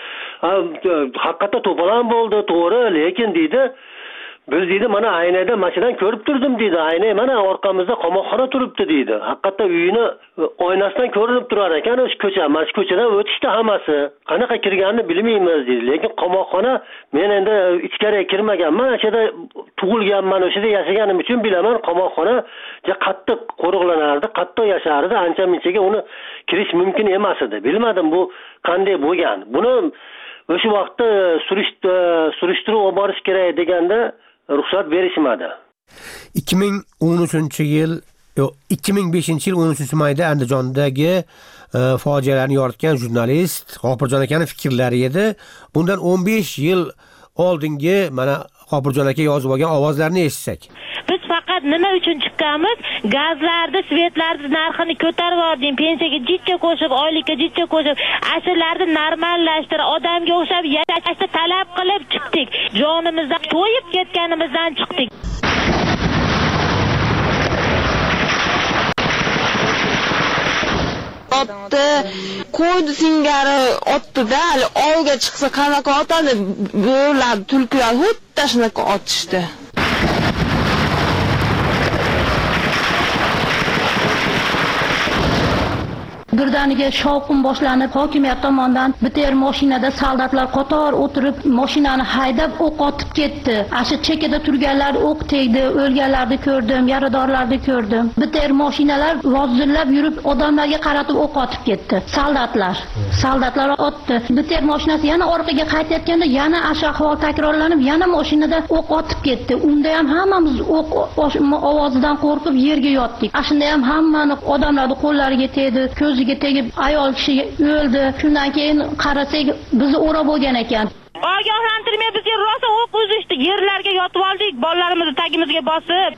Haqiqatda to'polon bo'ldi, to'g'ri, lekin deydi, biz deydi, mana aynada mashinadan ko'rib turdim deydi. Ayna mana orqamizda qamoqxona turibdi deydi. Haqiqatda uyini oynasidan ko'rinib turar ekan, o'sha ko'cha, mana shu ko'chadan o'tishdi hammasi. Qanaqa kirganini bilmaymiz deydi. Lekin qamoqxona, men endi ichkariga kirmaganman, o'shada tug'ilganman, o'shada yashaгаnim uchun bilaman, qamoqxona qattiq qo'riqlanardi, qattiq yashardi, ancha-munchaga uni kirish mumkin emas edi. Bilmadim bu qanday bo'lgan. Buni o'sha vaqtda surishtiruv olib borish kerak deganda ruxsat berishmadi. 2005-yil 13-mayda Andijondagi fojialarni yoritgan jurnalist G'ofurjon akaning fikrlari edi. Bundan 15 yil oldingi mana G'ofurjon aka yozib olgan ovozlarni eshitsak. Biz faqat nima uchun chiqqanmiz? Gazlarni, svetlarni narxini ko'tarib yubordim, pensiyaga jichcha qo'shib, oylikka jichcha qo'shib, asrlarni normallashtirib, odamga o'xshab yashashni talab qilib chiqdik. Jonimizdan to'yib ketganimizdan chiqdik. Otdi, qo'ydi singari otdi-da, ovga chiqsa qanaqa otadi? Bo'lar, tulkilar xuddi shunaqa otishdi. Birdaniga shovqin boshlanib, hokimiyat tomonidan bitta mashinada soldatlar qator o'tirib, mashinani haydab o'q otib ketdi. Asha chekada turganlar o'q tegdi, o'lganlarni ko'rdim, yaradorlarni ko'rdim. Bitta mashinalar vozillab yurib, odamlarga qaratib o'q otib ketdi. Soldatlar otdi. Bitta mashinasi yana orqaga qaytayotganda yana asha ahvol takrorlanib, yana mashinada o'q otib ketdi. Unda ham hammamiz o'q ovozidan qo'rqib yerga yotdik. Ashunda ham hammani odamlarning qo'llariga tegdi, ko'ziga tegib ayol kishi o'ldi. Shundan keyin qarasak bizni o'rab bo'lgan ekan. Ogohlantirmay bizga rosa o'q uzishdi. Yerlarga yotib oldik, bolalarimizni tagimizga bosib.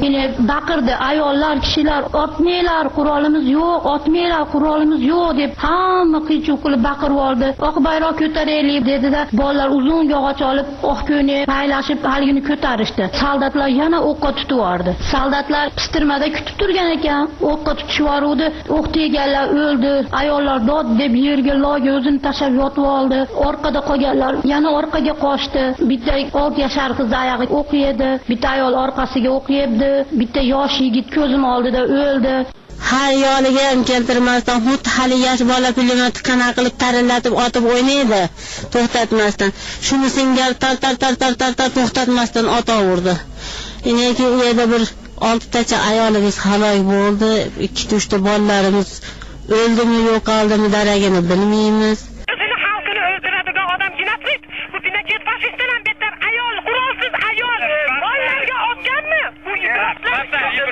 meni baqirdi. Ayollar, kishilar, otmanglar, qurolimiz yo'q, otmanglar, qurolimiz yo'q deb hamma qiy-chuv qilib baqirib oldi. Oq bayroq ko'taraylik dedi-da, bolalar uzun yog'och olib oq ko'ni paylashib haligini ko'tarishdi. Soldatlar yana o'qqa tutib yubordi. Soldatlar pistirmada kutib turgan ekan, o'qqa tutishib yubordi. O'q teganlar o'ldi. Ayollar dod deb yerga loga o'zini tashlab yotib oldi. Orqada qolganlar yana orqaga qochdi. Bitta 6 yashar qiz oyog'i o'q yedi, bitta ayol orqasiga o'q yebdi, bitta yosh yigit ko'zim oldida o'ldi. Har yoniga ham keltirmasdan xuddi hali yosh bola pulemyotni qana qilib tarillatib otib o'ynaydi, to'xtatmasdan. Shuni singari tar to'xtatmasdan otaverdi. Keyin u yerda bir 6 tacha ayolimiz halok bo'ldi, 2-3 ta bolalarimiz o'ldimi yo'qoldimi daragini bilmaymiz. O'zini xalqini o'ldiradigan odam genosid. Bu genosid faşistdan ham betar. Ayol, qurolsiz ayol bolalarga otganmi? Bu ibratlar.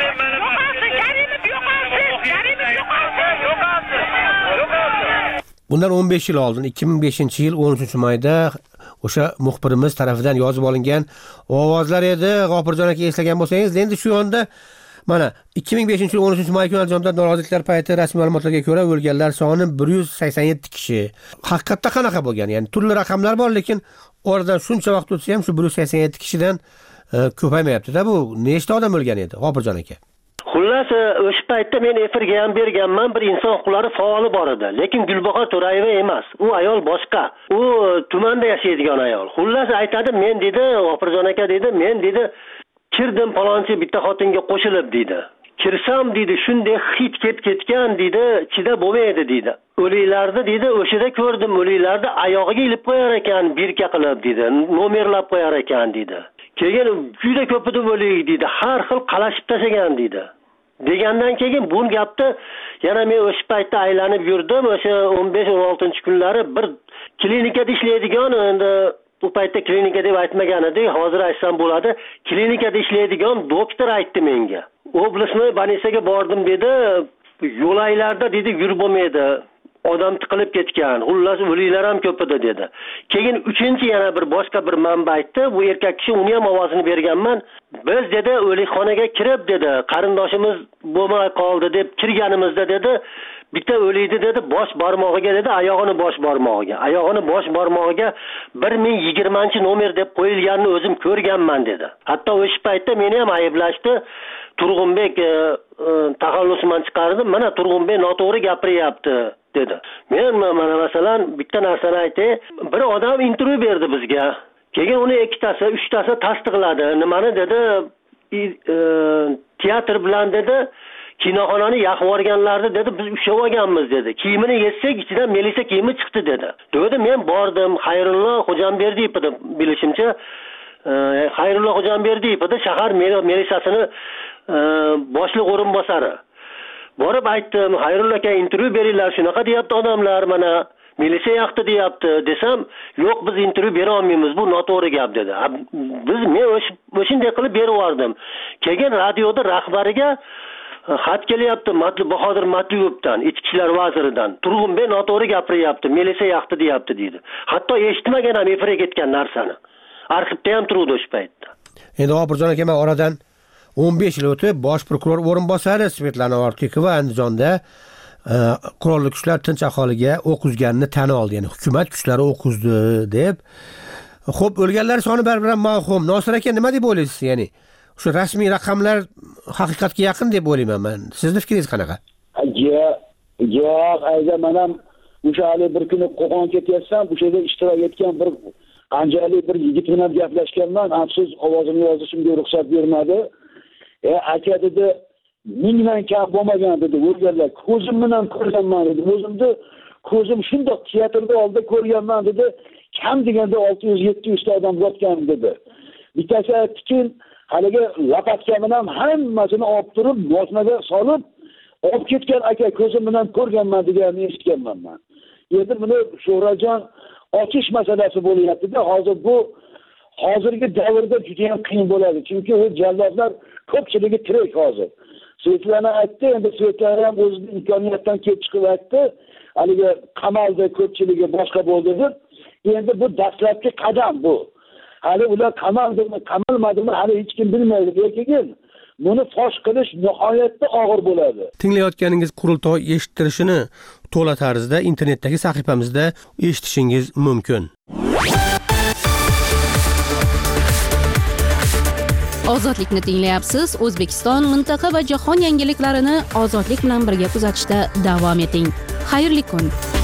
Bundan 15 yil oldin 2005-yil 13-mayda o'sha muxbirimiz tarafidan yozib olingan ovozlar edi. G'ofurjon aka eslagan bo'lsangiz, endi shu yonda mana 2005-yil 13-may kuni Andijonda noroziliklar payti rasmiy ma'lumotlarga ko'ra o'lganlar soni 187 kishi. Haqiqatda qanaqa bo'lgan? Ya'ni turli raqamlar bor, lekin oradan shuncha vaqt o'tsa ham shu 187 kishidan ko'paymayapti-da. Bu nechta odam o'lgan edi, G'ofurjon aka? Xullas, o'sha paytda men efirga ham berganman, bir inson huquqlari faoli bor edi, lekin Gulbahor To'rayeva emas. U ayol boshqa. U tumanda yashaydigan ayol. Xullas aytadi, men dedi, G'ofurjon aka dedi, men dedi, kirdim palonchi bitta xotinga qo'shilib dedi. Kirsam dedi, shunday hid ketgan dedi, chida bo'lmaydi dedi. O'liklarni dedi, o'shada ko'rdim, o'liklarni oyog'iga ilib qo'yar ekan, birka qilib dedi, nomerlab qo'yar ekan dedi. Keyin juda ko'p edi o'lik dedi, har xil qalashib tashagan dedi. Degandan keyin bu gapni yana men o'sha paytda aylanib yurdim, o'sha 15-16-kunlari bir klinikada ishlaydigan, endi bu paytda klinika deb aytmagan edi, hozir aytsam bo'ladi. Klinikada ishlaydigan doktor aytdi menga. Oblastnoy больницаga bordim dedi, yo'laylarda dedi yurib bo'lmaydi. Odam tiqilib ketgan. Xullas o'liklar ham ko'p edi dedi. Keyin 3-chi yana bir boshqa bir manba aytdi. Bu erkak kishi uni ham ovozini berganman. Biz dedi o'likxonaga kirib dedi, qarindoshimiz bo'lmay qoldi deb kirganimizda dedi, bitta o'likdi dedi, bosh barmog'iga dedi, oyog'ini bosh barmog'iga. Oyog'ini bosh barmog'iga 1020-nomer deb qo'yilganini o'zim ko'rganman dedi. Hatto o'sha paytda meni ham ayblashdi. Turg'unbek taxallusman chiqardi. Mana Turg'unbek noto'g'ri gapiryapti dedi. Men mana masalan bitta narsani aytay. Bir odam intervyu berdi bizga. Keyin uni 2tasi, 3tasi tasdiqladi. Nimani dedi? Teatr bilan dedi, kinoxonani yoqib yuborganlarni dedi, biz ushlab olganmiz dedi. Kiyimini yetsak, ichidan Melisa kiyimi chiqdi dedi. Dedi, men bordim, Xayrullo Xo'janberdiyev edi bilishimcha. Xayrullo Xo'janberdiyev edi, shahar melisasini boshliq o'rinbosari. Borib aytdim, Xayrullo aka intervyu beringlar, shunaqa deyapti odamlar, mana milisiya yoqdi deyapti desam, yo'q biz intervyu bera olmaymiz, bu noto'g'ri gap dedi. Men o'shanday qilib berib yubordim. Keyin radioda rahbariga xat kelyapti, Bahodir Matliyevdan, ichki ishlar vaziridan. Turg'unbek noto'g'ri gapiryapti, milisiya yoqdi deyapti dedi. Hatto eshitmagan ham efirga ketgan narsani. Arxivda ham turuvdi o'sha paytda. Endi G'ofurjon aka, men oradan 15 yil o'tib bosh prokuror o'rinbosari Svetlana Ortiqova Andijonda qurolli kuchlar tinch aholiga o'q uzganini tan oldi. Ya'ni hukumat kuchlari o'q uzdi deb. Xo'p, o'lganlar soni baribir ma'lum. Nosir aka, nima deb o'ylaysiz? Ya'ni shu rasmiy raqamlar haqiqatga yaqin deb o'ylayman men. Sizning fikringiz qanaqa? Yo'q, ayda men ham o'sha hali bir kuni Qo'qon ketyapsam, o'sha yerda ishtirok etgan bir anjalik bir yigit bilan gaplashganman. Afsus, ovozimni yozishimga ruxsat bermadi. Aka dedi, 1000 dan kam bo'lmagan dedi, o'lganlar. Ko'zim bilan ko'rganman dedi. O'zimni ko'zim shundoq teatrda oldida ko'rganman dedi. Kam deganda 600-700 ta odam yotgan dedi. Bittasi aytdi, haligi lapatka bilan hammasini olib turib, mosinaga solib, olib ketgan aka, ko'zim bilan ko'rganman deganini eshitganman men. Endi buni Sho'rajon ochish masalasi bo'lyapti-da, hozir bu hozirgi davrda juda ham qiyin bo'ladi. Chunki u jallodlar ko'pchiligi tirik hozir. Svetlana aytdi, endi Svetlana ham o'zining imkoniyatdan kelib chiqib aytdi, haligi qamalda ko'pchiligi boshqa bo'ldi deb. Endi bu dastlabki qadam bu. Hali ular qamalmadimi, hali hech kim bilmaydi. Lekin buni fosh qilish nihoyatda og'ir bo'ladi. Tinglayotganingiz qurultoy eshittirishini to'la tarzda internetdagi sahifamizda eshitishingiz mumkin. Ozodlikni tinglayapsiz. O'zbekiston, mintaqa va jahon yangiliklarini ozodlik bilan birga kuzatishda davom eting. Xayrli kun.